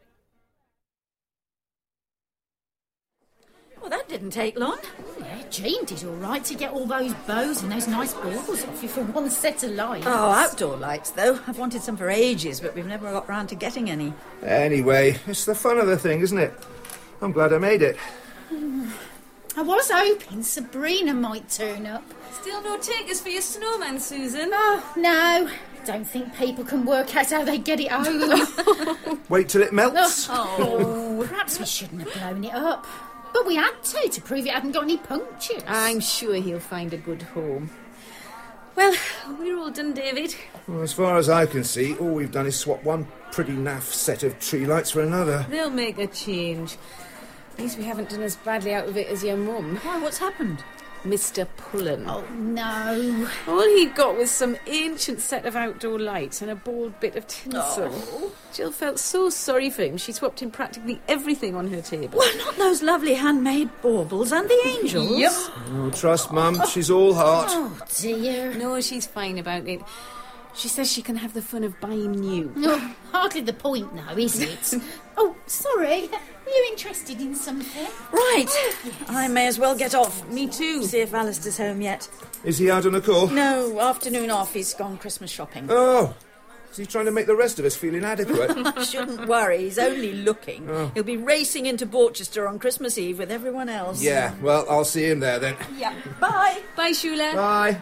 didn't take long. Yeah, Jean did all right to get all those bows and those nice baubles off you for one set of lights. Oh, outdoor lights, though. I've wanted some for ages, but we've never got round to getting any. Anyway, it's the fun of the thing, isn't it? I'm glad I made it. I was hoping Sabrina might turn up. Still no takers for your snowman, Susan? Oh, no. Don't think people can work out how they get it home. Wait till it melts. Oh, perhaps we shouldn't have blown it up. But we had to, to prove it hadn't got any punctures. I'm sure he'll find a good home. Well, we're all done, David. Well, as far as I can see, all we've done is swap one pretty naff set of tree lights for another. They'll make a change. At least we haven't done as badly out of it as your mum. Why, what's happened? Mister Pullen. Oh, no. All he got was some ancient set of outdoor lights and a bald bit of tinsel. Oh. Jill felt so sorry for him, she swapped in practically everything on her table. Well, not those lovely handmade baubles and the angels. Yep. Oh, trust Mum, she's all heart. Oh, dear. No, she's fine about it. She says she can have the fun of buying new. No, hardly the point, now, is it? Oh, sorry. Were you interested in something? Right. Oh, yes. I may as well get off. Me too. See if Alistair's home yet. Is he out on a call? No, afternoon off. He's gone Christmas shopping. Oh, is he trying to make the rest of us feel inadequate? Shouldn't worry. He's only looking. Oh. He'll be racing into Borchester on Christmas Eve with everyone else. Yeah, well, I'll see him there then. Yeah. Bye. Bye, Shula. Bye.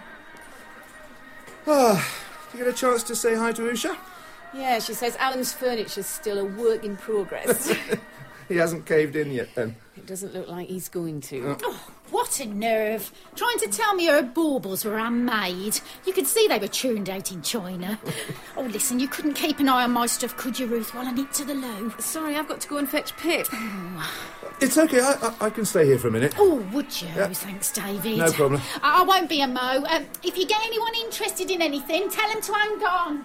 Ah, did you get a chance to say hi to Usha? Yeah, she says Alan's furniture's still a work in progress. He hasn't caved in yet, then. It doesn't look like he's going to. Oh. Oh, what a nerve. Trying to tell me her baubles were handmade. You could see they were churned out in China. Oh, listen, you couldn't keep an eye on my stuff, could you, Ruth, while I nip to the loo? Sorry, I've got to go and fetch Pip. Oh. It's okay, I, I, I can stay here for a minute. Oh, would you? Yep. Thanks, David. No problem. I, I won't be a mo. Um, if you get anyone interested in anything, tell them to hang on.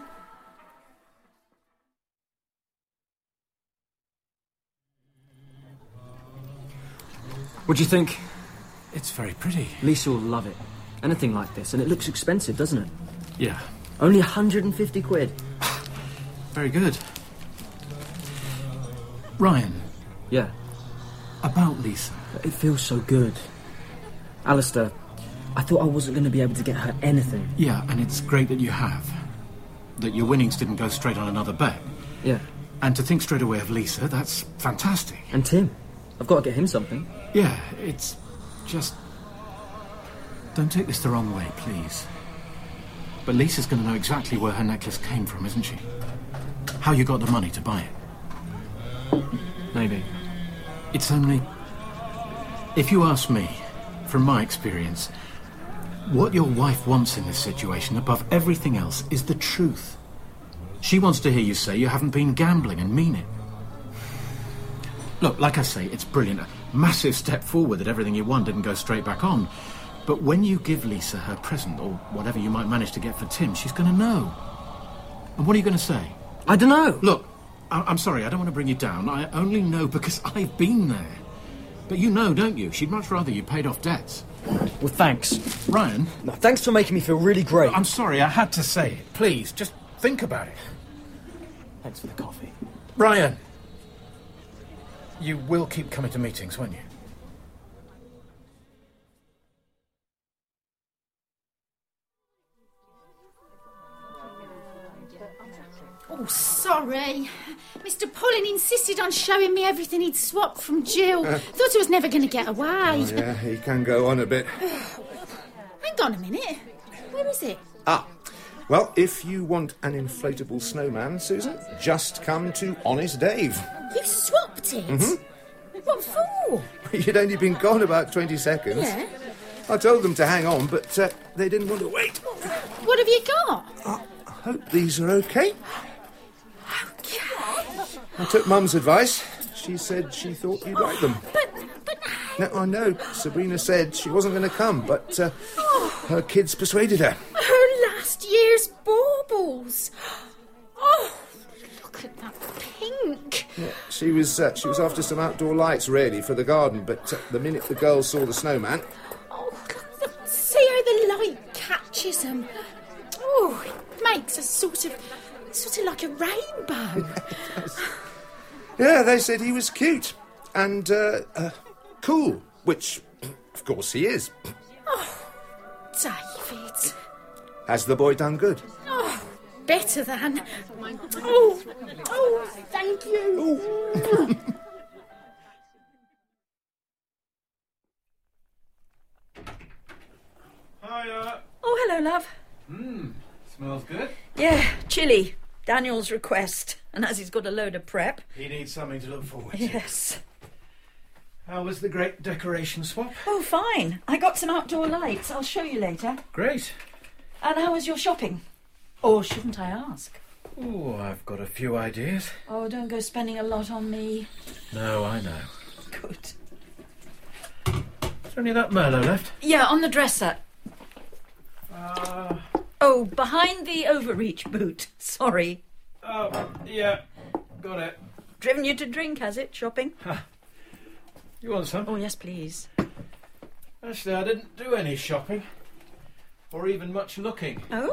What do you think? It's very pretty. Lisa will love it. Anything like this, and it looks expensive, doesn't it? Yeah. Only one hundred fifty quid. Very good. Ryan. Yeah. About Lisa. It feels so good. Alistair, I thought I wasn't going to be able to get her anything. Yeah, and it's great that you have. That your winnings didn't go straight on another bet. Yeah. And to think straight away of Lisa, that's fantastic. And Tim. I've got to get him something. Yeah, it's just... Don't take this the wrong way, please. But Lisa's going to know exactly where her necklace came from, isn't she? How you got the money to buy it. Maybe. It's only... If you ask me, from my experience, what your wife wants in this situation, above everything else, is the truth. She wants to hear you say you haven't been gambling and mean it. Look, like I say, it's brilliant. A massive step forward that everything you won didn't go straight back on. But when you give Lisa her present, or whatever you might manage to get for Tim, she's going to know. And what are you going to say? I don't know. Look, I- I'm sorry, I don't want to bring you down. I only know because I've been there. But you know, don't you? She'd much rather you paid off debts. Well, thanks. Ryan? No, thanks for making me feel really great. I'm sorry, I had to say it. Please, just think about it. Thanks for the coffee. Ryan! You will keep coming to meetings, won't you? Oh, sorry. Mister Pullen insisted on showing me everything he'd swapped from Jill. Uh. Thought he was never going to get away. Oh, yeah, he can go on a bit. Hang on a minute. Where is it? Ah, well, if you want an inflatable snowman, Susan, just come to Honest Dave. You swapped it? Mm-hmm. What for? You'd only been gone about twenty seconds. Yeah. I told them to hang on, but uh, they didn't want to wait. What have you got? I hope these are okay. Okay. I took Mum's advice. She said she thought you'd like them. But, but... No, I know. Sabrina said she wasn't going to come, but uh, oh. her kids persuaded her. Her last year's baubles. Oh, look at that pink. Yeah, she was uh, she was after some outdoor lights, really, for the garden, but uh, the minute the girls saw the snowman... Oh, look, see how the light catches them. Oh, it makes a sort of... sort of like a rainbow. Yeah, they said he was cute and uh, uh, cool. Which, of course, he is. Oh, David. Has the boy done good? Oh, better than... Oh, oh, thank you. Hiya. Oh, hello, love. Mmm, smells good. Yeah, chilli. Daniel's request. And as he's got a load of prep. He needs something to look forward to. Yes. How was the great decoration swap? Oh, fine. I got some outdoor lights. I'll show you later. Great. And how was your shopping? Or shouldn't I ask? Oh, I've got a few ideas. Oh, don't go spending a lot on me. No, I know. Good. Is there any of that Merlot left? Yeah, on the dresser. Uh... Oh, behind the overreach boot. Sorry. Oh, yeah. Got it. Driven you to drink, has it, shopping? You want some? Oh, yes, please. Actually, I didn't do any shopping. Or even much looking. Oh?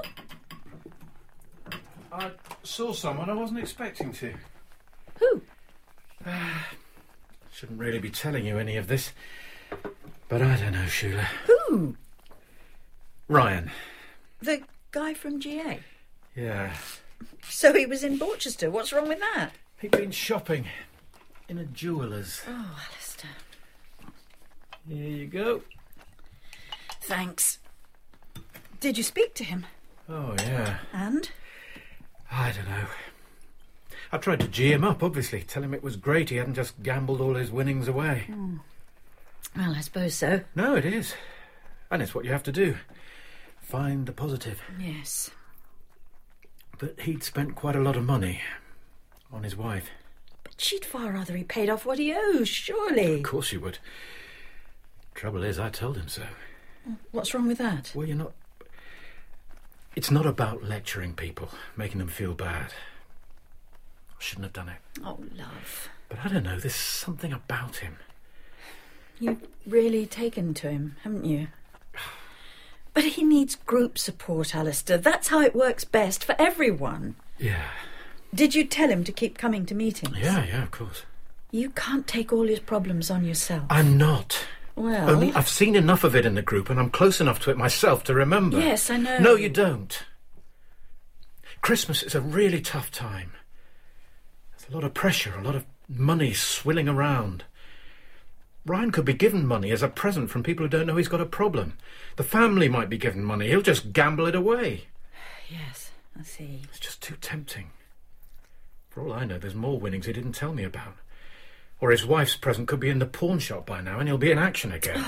I saw someone I wasn't expecting to. Who? Shouldn't really be telling you any of this. But I don't know, Sheila. Who? Ryan. The guy from G A? Yeah. So he was in Borchester. What's wrong with that? He'd been shopping in a jeweller's. Oh, Alistair. Here you go. Thanks. Did you speak to him? Oh, yeah. And? I don't know. I tried to gee him up, obviously. Tell him it was great he hadn't just gambled all his winnings away. Mm. Well, I suppose so. No, it is. And it's what you have to do. Find the positive. Yes. But he'd spent quite a lot of money on his wife. But she'd far rather he paid off what he owes, surely. Of course she would. Trouble is, I told him so. What's wrong with that? Well, you're not... It's not about lecturing people, making them feel bad. I shouldn't have done it. Oh, love. But I don't know, there's something about him. You've really taken to him, haven't you? But he needs group support, Alistair. That's how it works best for everyone. Yeah. Did you tell him to keep coming to meetings? Yeah, yeah, of course. You can't take all his problems on yourself. I'm not. Well... Only I've seen enough of it in the group and I'm close enough to it myself to remember. Yes, I know. No, you don't. Christmas is a really tough time. There's a lot of pressure, a lot of money swilling around. Ryan could be given money as a present from people who don't know he's got a problem. The family might be given money. He'll just gamble it away. Yes, I see. It's just too tempting. For all I know, there's more winnings he didn't tell me about. Or his wife's present could be in the pawn shop by now and he'll be in action again.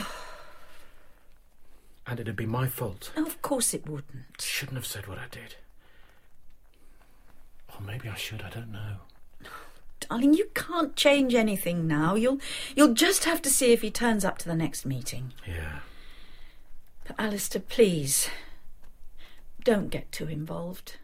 And it'd be my fault. No, of course it wouldn't. Shouldn't have said what I did. Or maybe I should, I don't know. Darling, you can't change anything now. You'll you'll just have to see if he turns up to the next meeting. Yeah. But Alistair, please, don't get too involved.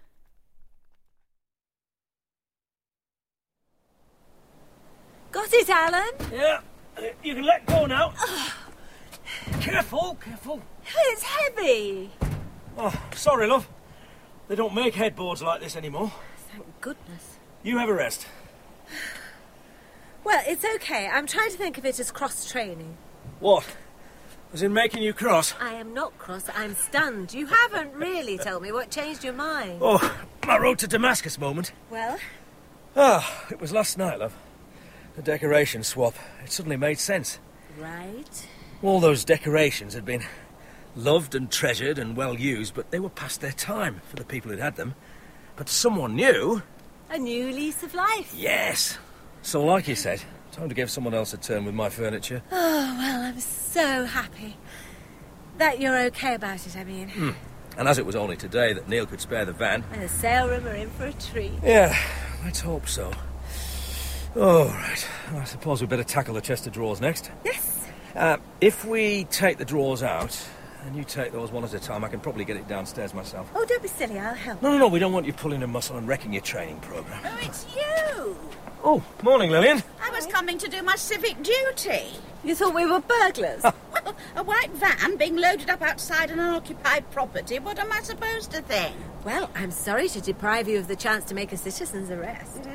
Got it, Alan? Yeah, you can let go now. Careful, careful. It's heavy. Oh, sorry, love. They don't make headboards like this anymore. Thank goodness. You have a rest. Well, it's okay. I'm trying to think of it as cross-training. What? As in making you cross? I am not cross, I'm stunned. You haven't really told me what changed your mind. Oh, my road to Damascus moment. Well? Ah, it was last night, love. The decoration swap. It suddenly made sense. Right. All those decorations had been loved and treasured and well used, but they were past their time for the people who'd had them. But someone new... A new lease of life. Yes. So like you said, time to give someone else a turn with my furniture. Oh, well, I'm so happy. That you're okay about it, I mean. Hmm. And as it was only today that Neil could spare the van... And the sale room are in for a treat. Yeah, let's hope so. All right. I suppose we'd better tackle the chest of drawers next. Yes. Uh, if we take the drawers out, and you take those one at a time, I can probably get it downstairs myself. Oh, don't be silly, I'll help. No, no, no, we don't want you pulling a muscle and wrecking your training programme. Oh, it's you! Oh, morning, Lillian. I was coming to do my civic duty. You thought we were burglars? Well, a white van being loaded up outside an unoccupied property, what am I supposed to think? Well, I'm sorry to deprive you of the chance to make a citizen's arrest. Mm.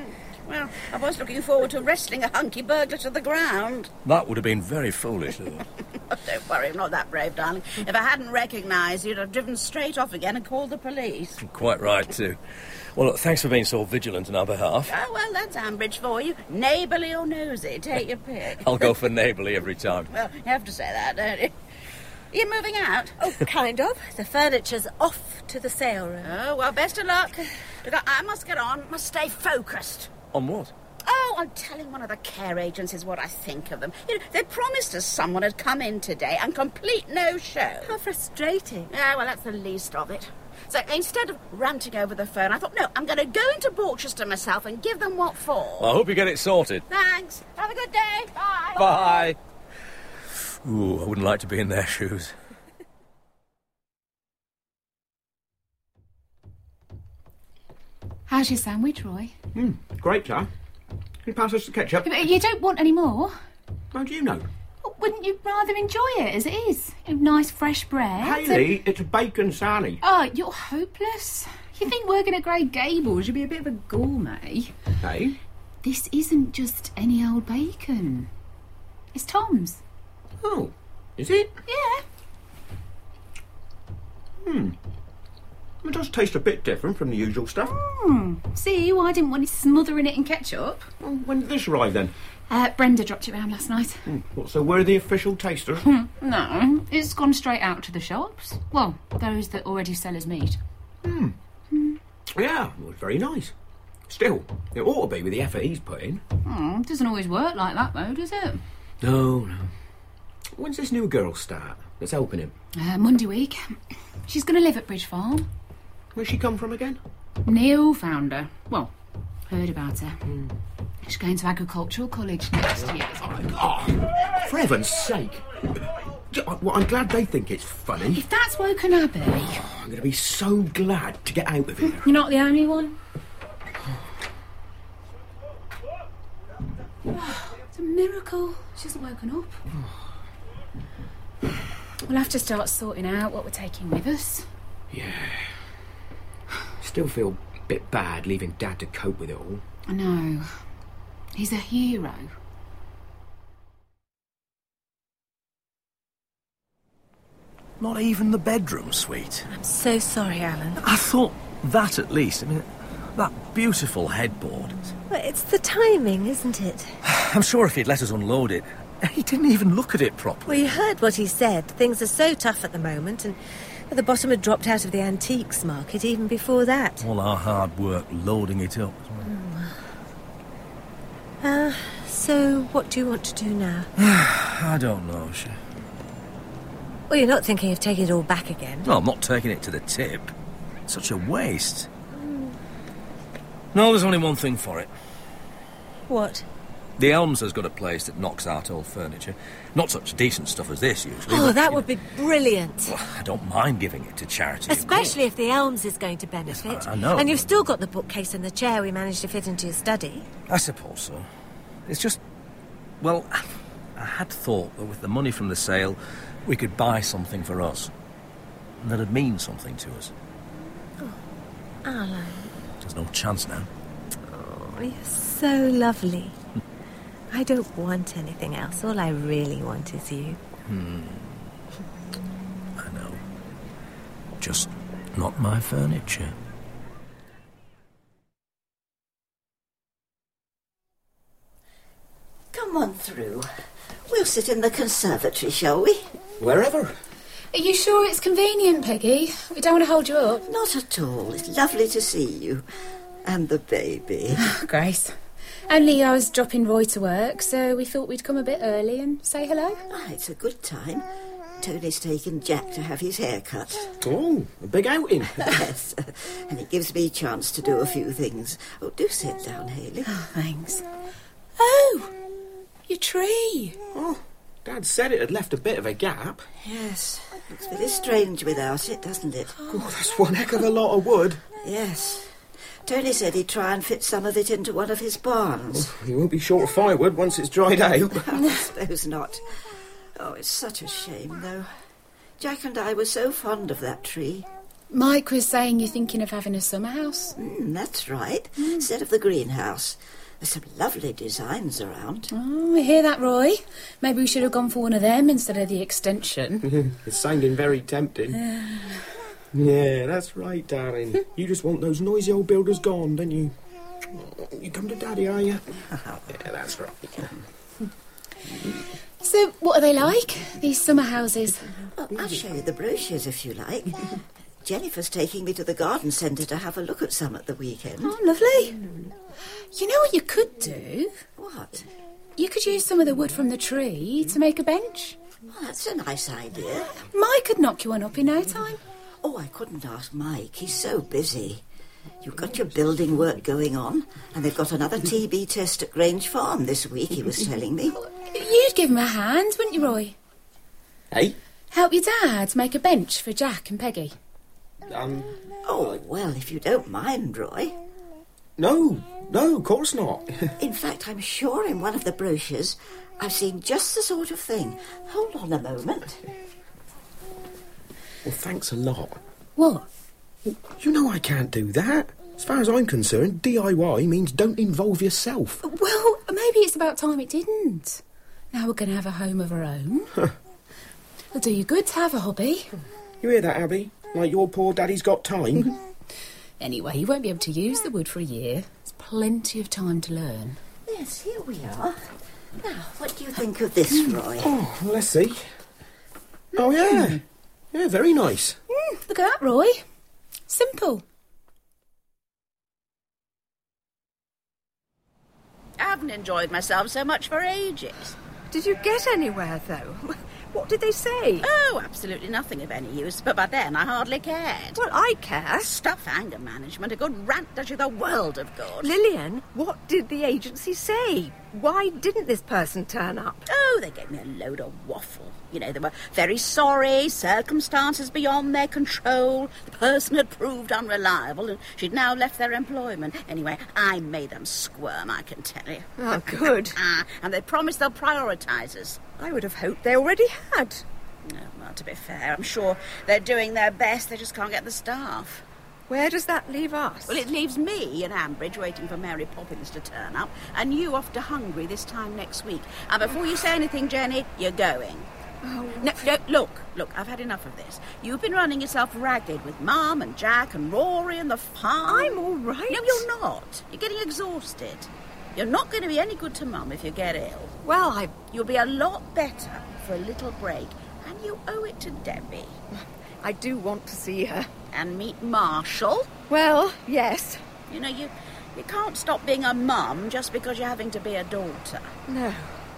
Well, I was looking forward to wrestling a hunky burglar to the ground. That would have been very foolish, though. Don't worry, I'm not that brave, darling. If I hadn't recognised you, you'd have driven straight off again and called the police. Quite right, too. Well, look, thanks for being so vigilant on our behalf. Oh, well, that's Ambridge for you. Neighbourly or nosy, take your pick. I'll go for neighbourly every time. Well, you have to say that, don't you? Are you moving out? Oh, kind of. The furniture's off to the sale room. Oh, well, best of luck. Look, I, I must get on, must stay focused. On what? Oh, I'm telling one of the care agencies what I think of them. You know, they promised us someone had come in today and complete no-show. How frustrating. Yeah, well, that's the least of it. So instead of ranting over the phone, I thought, no, I'm going to go into Borchester myself and give them what for. Well, I hope you get it sorted. Thanks. Have a good day. Bye. Bye. Ooh, I wouldn't like to be in their shoes. How's your sandwich, Roy? Mm, great, sir. Can you pass us the ketchup? You don't want any more? How do you know? Well, wouldn't you rather enjoy it as it is? You know, nice fresh bread. Hayley, it's a bacon sarnie. Oh, you're hopeless. You think working at Grey Gables should be a bit of a gourmet? Hey? This isn't just any old bacon. It's Tom's. Oh, is it? Yeah. Hmm. It does taste a bit different from the usual stuff. Hmm. See, why I didn't want you smothering it in ketchup. Well, when did this arrive then? Uh, Brenda dropped it round last night. Hmm. What, so we're the official tasters? No, it's gone straight out to the shops. Well, those that already sell as meat. Hmm. Hmm. Yeah, well, very nice. Still, it ought to be with the effort he's put in. Oh, it doesn't always work like that, though, does it? No, no. When's this new girl start that's helping him? Uh, Monday week. She's going to live at Bridge Farm. Where's she come from again? Neil found her. Well, heard about her. Mm. She's going to agricultural college next year. Oh, for heaven's sake. Well, I'm glad they think it's funny. If that's woken Abby... Oh, I'm going to be so glad to get out of here. You're not the only one. It's a miracle. She hasn't woken up. We'll have to start sorting out what we're taking with us. Yeah. Still feel a bit bad leaving Dad to cope with it all. I know. He's a hero. Not even the bedroom suite. I'm so sorry, Alan. I thought that at least. I mean, that beautiful headboard. Well, it's the timing, isn't it? I'm sure if he'd let us unload it, he didn't even look at it properly. Well, you heard what he said. Things are so tough at the moment, and the bottom had dropped out of the antiques market even before that. All our hard work loading it up. Uh, so what do you want to do now? I don't know, Sh. Well, you're not thinking of taking it all back again? No, I'm not taking it to the tip. It's such a waste. Mm. No, there's only one thing for it. What? The Elms has got a place that knocks out old furniture. Not such decent stuff as this, usually. Oh, but, that would know, be brilliant. Well, I don't mind giving it to charity. Especially if the Elms is going to benefit. Yes, I, I know. And you've still got the bookcase and the chair we managed to fit into your study. I suppose so. It's just... Well, I had thought that with the money from the sale, we could buy something for us. And that'd mean something to us. Oh, Alan. There's no chance now. Oh, you're so lovely. I don't want anything else. All I really want is you. Hmm. I know. Just not my furniture. Come on through. We'll sit in the conservatory, shall we? Wherever. Are you sure it's convenient, Peggy? We don't want to hold you up. Not at all. It's lovely to see you. And the baby. Grace. Only I was dropping Roy to work, so we thought we'd come a bit early and say hello. Ah, it's a good time. Tony's taken Jack to have his hair cut. Oh, a big outing. Yes, and it gives me a chance to do a few things. Oh, do sit down, Hayley. Oh, thanks. Oh, your tree. Oh, Dad said it had left a bit of a gap. Yes, looks very strange without it, doesn't it? Oh, that's one heck of a lot of wood. Yes. Tony said he'd try and fit some of it into one of his barns. Oh, he won't be short of firewood once it's dried out. I suppose not. Oh, it's such a shame, though. Jack and I were so fond of that tree. Mike was saying you're thinking of having a summer house. Mm, that's right, mm. instead of the greenhouse. There's some lovely designs around. Oh, I hear that, Roy. Maybe we should have gone for one of them instead of the extension. It's sounding very tempting. Yeah, that's right, darling. You just want those noisy old builders gone, don't you? You come to Daddy, are you? Yeah, that's right. So, what are they like, these summer houses? Well, I'll show you the brochures if you like. Jennifer's taking me to the garden centre to have a look at some at the weekend. Oh, lovely. You know what you could do? What? You could use some of the wood from the tree to make a bench. Well, that's a nice idea. Mike could knock you one up in no time. Oh, I couldn't ask Mike. He's so busy. You've got your building work going on, and they've got another T B test at Grange Farm this week, he was telling me. You'd give him a hand, wouldn't you, Roy? Hey? Help your dad make a bench for Jack and Peggy. Um... Oh, well, if you don't mind, Roy. No, no, of course not. In fact, I'm sure in one of the brochures I've seen just the sort of thing. Hold on a moment. Well, thanks a lot. What? Well, you know I can't do that. As far as I'm concerned, D I Y means don't involve yourself. Well, maybe it's about time it didn't. Now we're going to have a home of our own. It'll do you good to have a hobby. You hear that, Abby? Like your poor daddy's got time. Anyway, you won't be able to use the wood for a year. There's plenty of time to learn. Yes, here we are. Now, what do you think of this, Roy? Oh, well, let's see. Oh, yeah. Yeah, very nice. Mm, look at that, Roy. Simple. I haven't enjoyed myself so much for ages. Did you get anywhere, though? What did they say? Oh, absolutely nothing of any use, but by then I hardly cared. Well, I care. Stuff anger management. A good rant does you the world of good. Lillian, what did the agency say? Why didn't this person turn up? Oh, they gave me a load of waffle. You know, they were very sorry, circumstances beyond their control. The person had proved unreliable and she'd now left their employment. Anyway, I made them squirm, I can tell you. Oh, good. Ah, and they promised they'll prioritise us. I would have hoped they already had. No, well, to be fair, I'm sure they're doing their best. They just can't get the staff. Where does that leave us? Well, it leaves me in Ambridge waiting for Mary Poppins to turn up, and you off to Hungary this time next week. And before you say anything, Jenny, you're going. Oh, no, no, look, look, I've had enough of this. You've been running yourself ragged with Mum and Jack and Rory and the farm. I'm all right. No, you're not. You're getting exhausted. You're not going to be any good to Mum if you get ill. Well, I... You'll be a lot better for a little break, and you owe it to Debbie. I do want to see her. And meet Marshall. Well, yes. You know, you, you can't stop being a mum just because you're having to be a daughter. No.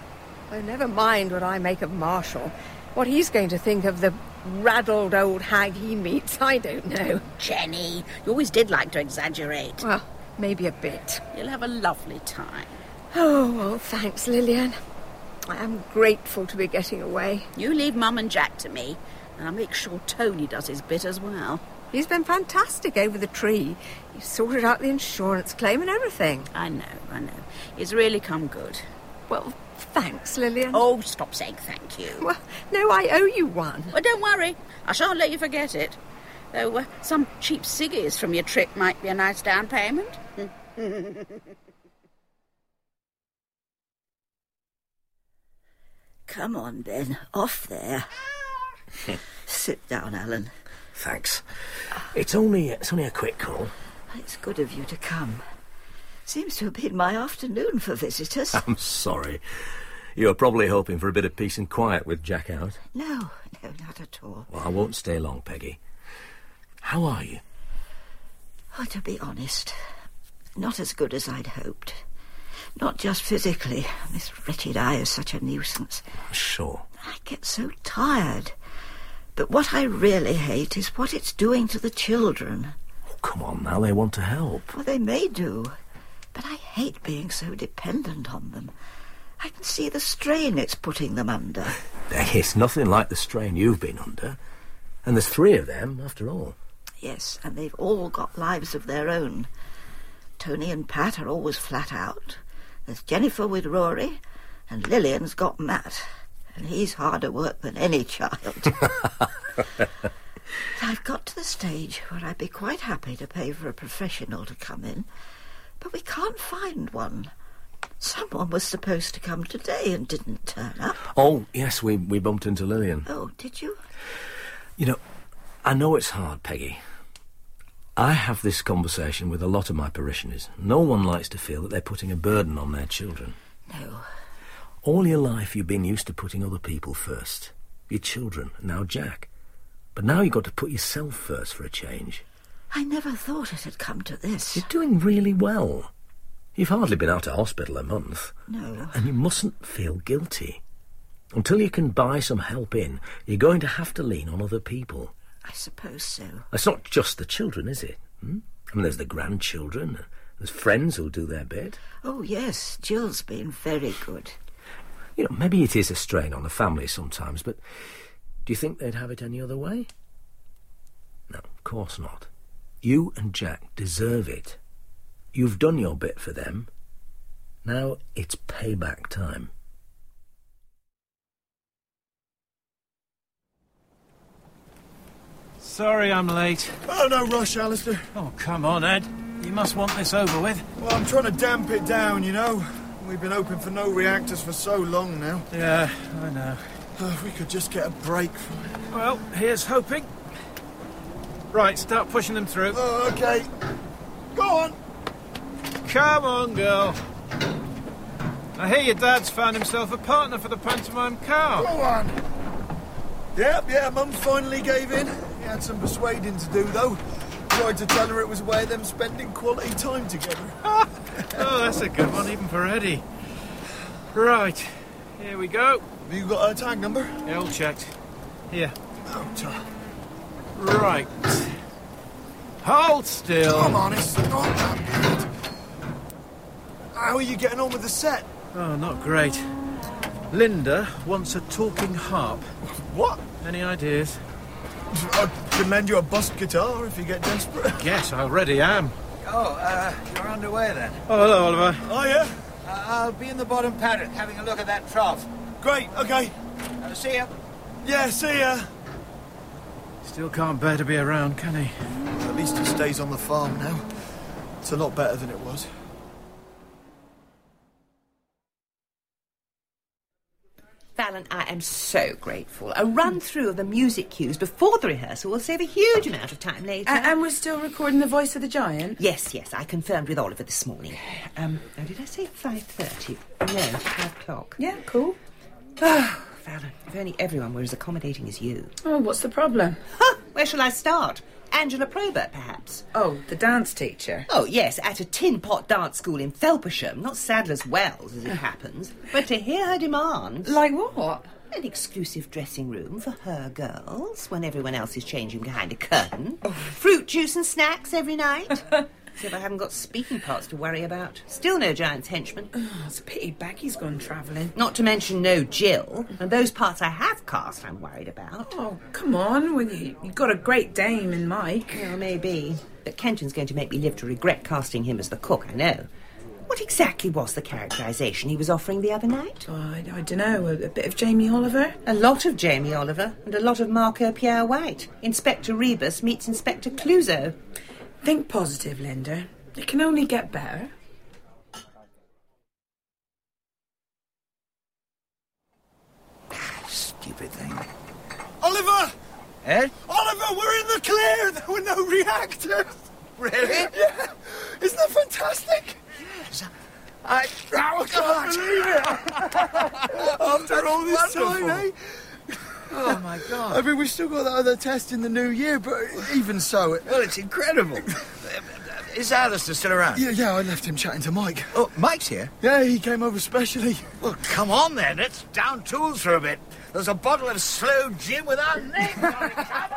Oh, never mind what I make of Marshall. What he's going to think of the raddled old hag he meets, I don't know. Jenny, you always did like to exaggerate. Well, maybe a bit. You'll have a lovely time. Oh, well, thanks, Lillian. I am grateful to be getting away. You leave Mum and Jack to me, and I'll make sure Tony does his bit as well. He's been fantastic over the tree. He's sorted out the insurance claim and everything. I know, I know. It's really come good. Well, thanks, Lillian. Oh, stop saying thank you. Well, no, I owe you one. Well, don't worry. I shan't let you forget it. Though uh, some cheap ciggies from your trip might be a nice down payment. Come on, Ben. Off there. Sit down, Alan. Thanks. It's only it's only a quick call. It's good of you to come. Seems to have been my afternoon for visitors. I'm sorry. You're probably hoping for a bit of peace and quiet with Jack out. No, no, not at all. Well, I won't stay long, Peggy. How are you? Oh, to be honest, not as good as I'd hoped. Not just physically. This wretched eye is such a nuisance. Sure. I get so tired. But what I really hate is what it's doing to the children. Oh, come on now, they want to help. Well, they may do. But I hate being so dependent on them. I can see the strain it's putting them under. It's nothing like the strain you've been under. And there's three of them, after all. Yes, and they've all got lives of their own. Tony and Pat are always flat out. There's Jennifer with Rory, and Lillian's got Matt. And he's harder work than any child. I've got to the stage where I'd be quite happy to pay for a professional to come in, but we can't find one. Someone was supposed to come today and didn't turn up. Oh, yes, we, we bumped into Lillian. Oh, did you? You know, I know it's hard, Peggy. I have this conversation with a lot of my parishioners. No one likes to feel that they're putting a burden on their children. No. All your life you've been used to putting other people first. Your children, and now Jack. But now you've got to put yourself first for a change. I never thought it had come to this. You're doing really well. You've hardly been out of hospital a month. No. And you mustn't feel guilty. Until you can buy some help in, you're going to have to lean on other people. I suppose so. It's not just the children, is it? Hmm? I mean, there's the grandchildren. There's friends who'll do their bit. Oh, yes. Jill's been very good. You know, maybe it is a strain on the family sometimes, but do you think they'd have it any other way? No, of course not. You and Jack deserve it. You've done your bit for them. Now it's payback time. Sorry I'm late. Oh, no rush, Alistair. Oh, come on, Ed. You must want this over with. Well, I'm trying to damp it down, you know. We've been hoping for no reactors for so long now. Yeah, I know. Oh, if we could just get a break from it. Well, here's hoping. Right, start pushing them through. Oh, OK. Go on. Come on, girl. I hear your dad's found himself a partner for the pantomime car. Go on. Yep, yeah, Mum finally gave in. He had some persuading to do, though. Tried to tell her it was a way of them spending quality time together. Oh, that's a good one, even for Eddie. Right, here we go. Have you got her tag number? Yeah, all checked. Here. Oh, ta. Right. Hold still. Come on, it's not that good. How are you getting on with the set? Oh, not great. Linda wants a talking harp. What? Any ideas? I can lend you a bust guitar if you get desperate. Yes, I already am. Oh, uh, you're underway then? Oh, hello, Oliver. Oh, yeah? Uh, I'll be in the bottom paddock having a look at that trough. Great, OK. Uh, see ya. Yeah, see ya. Still can't bear to be around, can he? At least he stays on the farm now. It's a lot better than it was. Fallon, I am so grateful. A run-through of the music cues before the rehearsal will save a huge amount of time later. Uh, and we're still recording The Voice of the Giant? Yes, yes, I confirmed with Oliver this morning. Um, now, did I say five thirty? No, five o'clock. Yeah, cool. Oh, Fallon, if only everyone were as accommodating as you. Oh, what's the problem? Huh, where shall I start? Angela Probert, perhaps? Oh, the dance teacher? Oh, yes, at a tin pot dance school in Felpersham, not Sadler's Wells, as it happens. But to hear her demands... Like what? An exclusive dressing room for her girls, when everyone else is changing behind a curtain. Oh. Fruit juice and snacks every night. As if I haven't got speaking parts to worry about. Still no Giant's henchman. Oh, it's a pity Becky's gone travelling. Not to mention no Jill. And those parts I have cast I'm worried about. Oh, come on. Well, you, you've got a great dame in Mike. Yeah, maybe. But Kenton's going to make me live to regret casting him as the cook, I know. What exactly was the characterisation he was offering the other night? Oh, I, I don't know. A, a bit of Jamie Oliver? A lot of Jamie Oliver and a lot of Marco Pierre White. Inspector Rebus meets Inspector Clouseau. Think positive, Linda. It can only get better. Stupid thing. Oliver! Ed? Oliver, we're in the clear! There were no reactors! Really? Yeah! Isn't that fantastic? Yes. I, I can't believe it! After all this time, eh? Oh, my God. I mean, we've still got that other test in the new year, but even so... It... Well, it's incredible. Is Alistair still around? Yeah, yeah, I left him chatting to Mike. Oh, Mike's here? Yeah, he came over specially. Well, come on then, let's down tools for a bit. There's a bottle of slow gin with our names on it. Come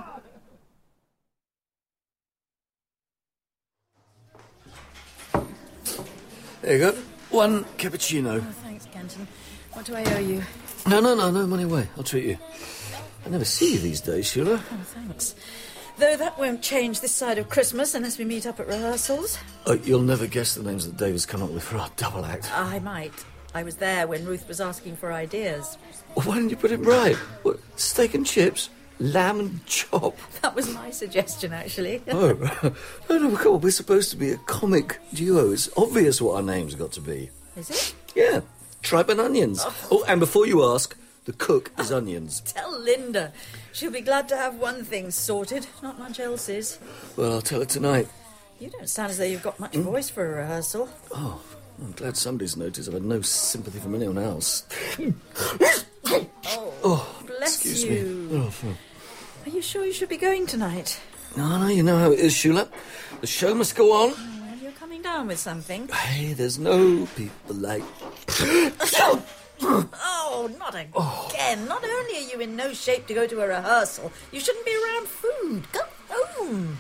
on! There you go. One cappuccino. Oh, thanks, Kenton. What do I owe you? No, no, no, no money away. I'll treat you. I never see you these days, Sheila. Oh, thanks. Though that won't change this side of Christmas unless we meet up at rehearsals. Oh, you'll never guess the names that David's come up with for our double act. I might. I was there when Ruth was asking for ideas. Well, why didn't you put it right? What, steak and chips? Lamb and chop? That was my suggestion, actually. Oh, no, no, come on. We're supposed to be a comic duo. It's obvious what our names got to be. Is it? Yeah, tripe and onions. Oh. Oh, and before you ask, the cook is onions. Tell Linda. She'll be glad to have one thing sorted, not much else is. Well, I'll tell her tonight. You don't sound as though you've got much Hmm? voice for a rehearsal. Oh, I'm glad somebody's noticed. I've had no sympathy from anyone else. Oh, bless excuse you. me. Oh, oh. Are you sure you should be going tonight? No, no, you know how it is, Shula. The show must go on. Oh, you're coming down with something. Hey, there's no people like... Oh, not again. Not only are you in no shape to go to a rehearsal, you shouldn't be around food. Go home.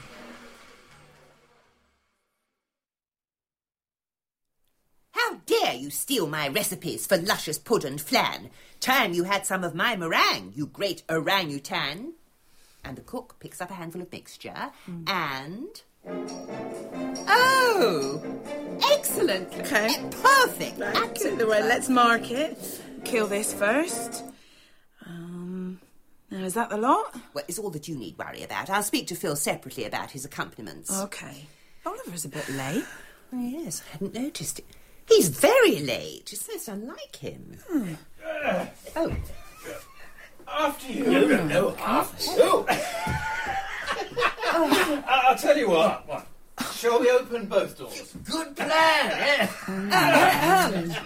How dare you steal my recipes for luscious pudding flan? Time you had some of my meringue, you great orangutan. And the cook picks up a handful of mixture and... Oh! Excellent! Okay. Perfect! Right, Absolutely. well, let's mark it. Kill this first. Um, now, is that the lot? Well, it's all that you need worry about. I'll speak to Phil separately about his accompaniments. Okay. Oliver's a bit late. Oh, yes, I hadn't noticed it. He's very late. It's most unlike him. Hmm. Oh. After you. No, no, no, after you. I'll tell you what. What? Shall we open both doors? Good plan, yeah.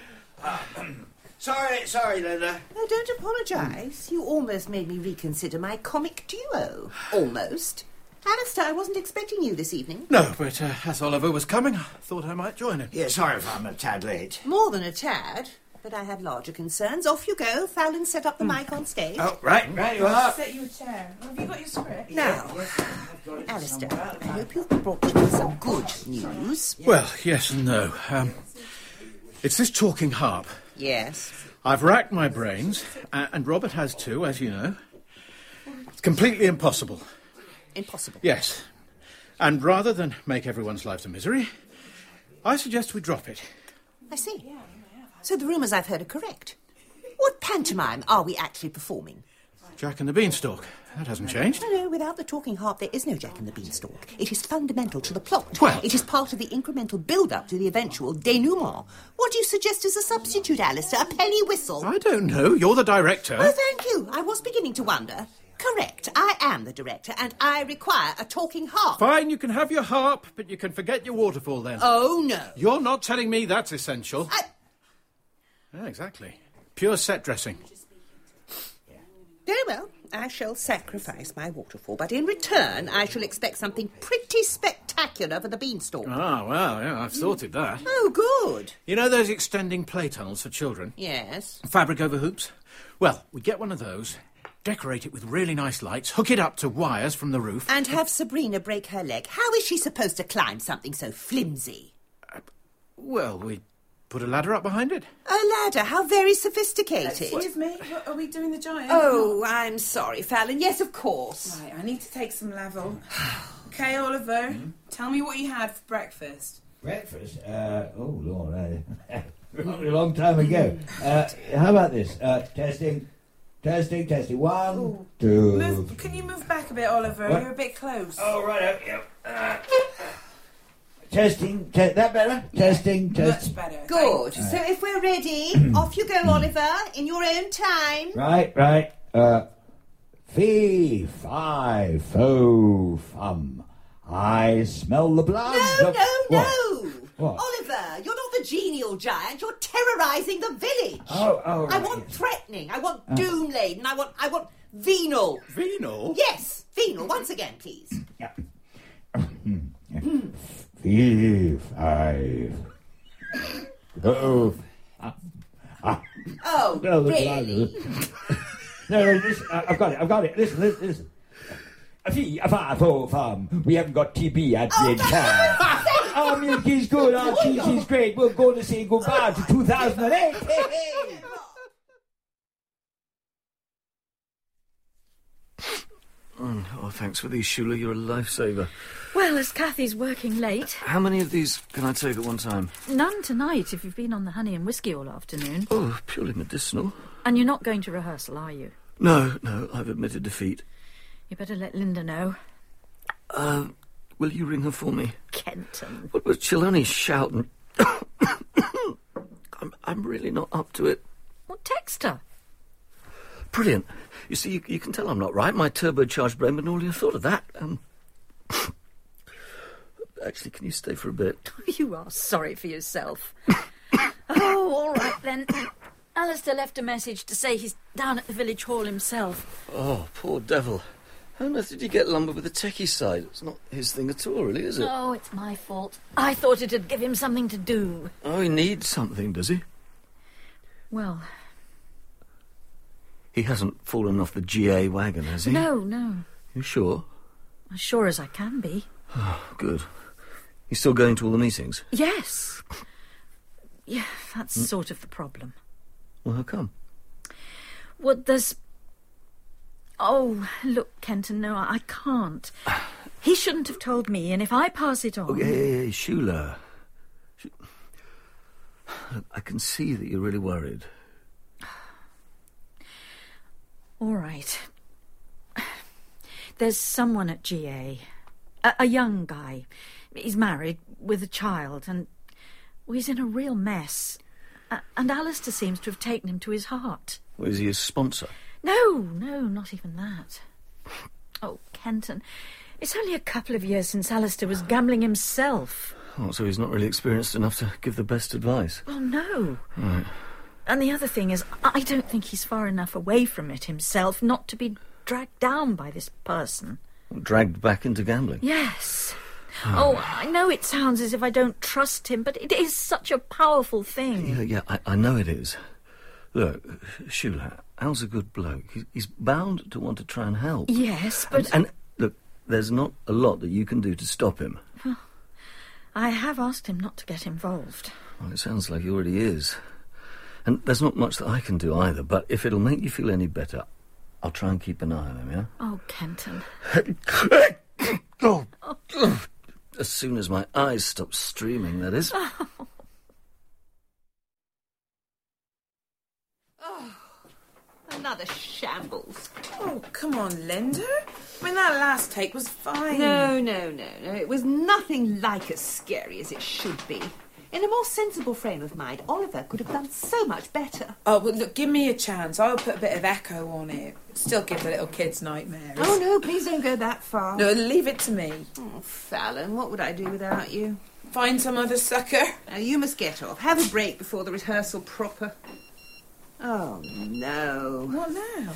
sorry, sorry, Linda. No, don't apologise. You almost made me reconsider my comic duo. Almost. Alistair, I wasn't expecting you this evening. No, but uh, as Oliver was coming, I thought I might join him. Yeah, sorry if I'm a tad late. More than a tad. But I had larger concerns. Off you go. Fallon, set up the mic on stage. Oh, right, right you are. Set you a chair. Have you got your script? Now, Alistair, I hope you've brought with you some good news. Well, yes and no. Um, it's this talking harp. Yes. I've racked my brains, uh, and Robert has too, as you know. It's completely impossible. Impossible? Yes. And rather than make everyone's lives a misery, I suggest we drop it. I see. So the rumours I've heard are correct. What pantomime are we actually performing? Jack and the Beanstalk. That hasn't changed. No, no, without the talking harp there is no Jack and the Beanstalk. It is fundamental to the plot. Well... It is part of the incremental build-up to the eventual denouement. What do you suggest as a substitute, Alistair? A penny whistle? I don't know. You're the director. Oh, thank you. I was beginning to wonder. Correct. I am the director, and I require a talking harp. Fine, you can have your harp, but you can forget your waterfall then. Oh, no. You're not telling me that's essential. I... Yeah, exactly. Pure set dressing. Very well. I shall sacrifice my waterfall, but in return I shall expect something pretty spectacular for the Beanstalk. Ah, well, yeah, I've sorted that. Oh, good. You know those extending play tunnels for children? Yes. Fabric over hoops? Well, we get one of those, decorate it with really nice lights, hook it up to wires from the roof... And have Sabrina break her leg. How is she supposed to climb something so flimsy? Uh, well, we put a ladder up behind it. A ladder? How very sophisticated. Excuse me, what, are we doing the giant? Oh, I'm sorry, Fallon. Yes, of course. Right, I need to take some level. Okay, Oliver, mm-hmm. Tell me what you had for breakfast. Breakfast? Uh, oh, Lord, I, a long time ago. Uh, how about this? Uh, testing, testing, testing. One, Ooh. two... Move, can you move back a bit, Oliver? What? You're a bit close. Oh, right, yep. Uh, Testing, te- that better? Testing, testing. Much better. Good. Right. So if we're ready, off you go, Oliver, in your own time. Right, right. Uh, fee, fi, fo, fum. I smell the blood. No, of... no, what? no. What? Oliver, you're not the genial giant. You're terrorising the village. Oh, oh, right. I want threatening. I want Uh. doom-laden. I want, I want venal. Venal? Yes, venal. Once again, please. Yeah. Fee, five. Oh. Ah. Ah. Oh, No, really? No, no, listen, uh, I've got it, I've got it. Listen, listen, listen. A fee, a five, four, farm. We haven't got T B at the time. Our milk is good, our cheese is great. We're going to say goodbye to two thousand eight. Hey, hey. Mm, oh, thanks for these, Shula. You're a lifesaver. Well, as Kathy's working late... How many of these can I take at one time? None tonight, if you've been on the honey and whiskey all afternoon. Oh, purely medicinal. And you're not going to rehearsal, are you? No, no, I've admitted defeat. You better let Linda know. Uh, will you ring her for me? Kenton. But, but she'll only shout and... I'm really not up to it. Well, text her. Brilliant. You see, you, you can tell I'm not right. My turbocharged brain wouldn't only have thought of that. Um, actually, can you stay for a bit? You are sorry for yourself. Oh, all right then. Alistair left a message to say he's down at the village hall himself. Oh, poor devil. How on earth did he get lumbered with the techie side? It's not his thing at all, really, is it? Oh, it's my fault. I thought it'd give him something to do. Oh, he needs something, does he? Well... He hasn't fallen off the G A wagon, has he? No, no. You sure? As sure as I can be. Oh, good. He's still going to all the meetings? Yes. Yeah, that's Mm. sort of the problem. Well, how come? Well, there's... Oh, look, Kenton, no, I can't. He shouldn't have told me, and if I pass it on... Oh, yeah, yeah, yeah, Shula. Sh- Look, I can see that you're really worried. All right. There's someone at G A. A, a young guy. He's married with a child, and well, he's in a real mess. A- and Alistair seems to have taken him to his heart. Well, is he a sponsor? No, no, not even that. Oh, Kenton, it's only a couple of years since Alistair was gambling himself. Oh, so he's not really experienced enough to give the best advice. Well, no. Right. And the other thing is, I don't think he's far enough away from it himself not to be dragged down by this person. Dragged back into gambling? Yes. Oh, I know it sounds as if I don't trust him, but it is such a powerful thing. Yeah, yeah, I, I know it is. Look, Shula, Al's a good bloke. He's, he's bound to want to try and help. Yes, but... And, and, look, there's not a lot that you can do to stop him. Well, I have asked him not to get involved. Well, it sounds like he already is. And there's not much that I can do either, but if it'll make you feel any better, I'll try and keep an eye on him, yeah? Oh, Kenton. Oh. As soon as my eyes stop streaming, that is. Oh. Another shambles. Oh, come on, Linda. I mean, that last take was fine. No, no, no, no. It was nothing like as scary as it should be. In a more sensible frame of mind, Oliver could have done so much better. Oh, well, look, give me a chance. I'll put a bit of echo on it. Still give the little kids nightmares. Oh, no, please don't go that far. No, leave it to me. Oh, Fallon, what would I do without you? Find some other sucker. Now, you must get off. Have a break before the rehearsal proper. Oh, no. What now?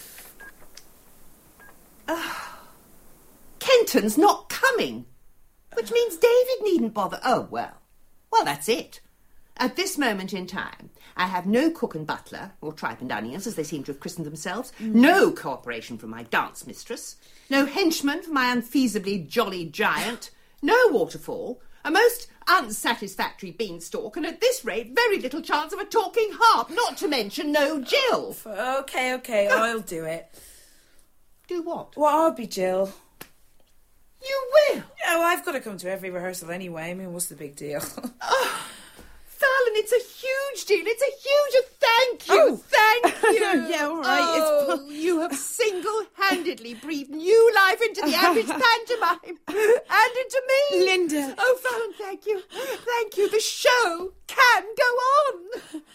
Oh. Kenton's not coming. Which means David needn't bother. Oh, well. Well, that's it. At this moment in time, I have no cook and butler, or tripe and onions, as they seem to have christened themselves, mm. no cooperation from my dance mistress, no henchman for my unfeasibly jolly giant, no waterfall, a most unsatisfactory beanstalk, and at this rate, very little chance of a talking harp, not to mention no Jill. Okay, okay, I'll do it. Do what? Well, I'll be Jill. You will? Oh, I've got to come to every rehearsal anyway. I mean, what's the big deal? Oh, Fallon, it's a huge deal. It's a huge thank you. Oh. Thank you. Yeah, all right. Oh, It's... you have single-handedly breathed new life into the average pantomime and into me. Linda. Oh, Fallon, thank you. Thank you. The show can go on.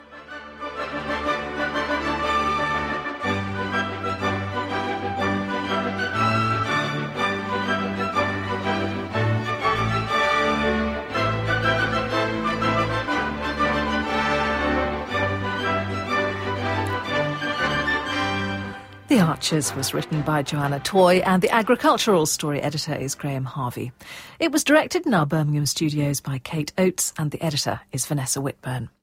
The Archers was written by Joanna Toy and the agricultural story editor is Graham Harvey. It was directed in our Birmingham studios by Kate Oates and the editor is Vanessa Whitburn.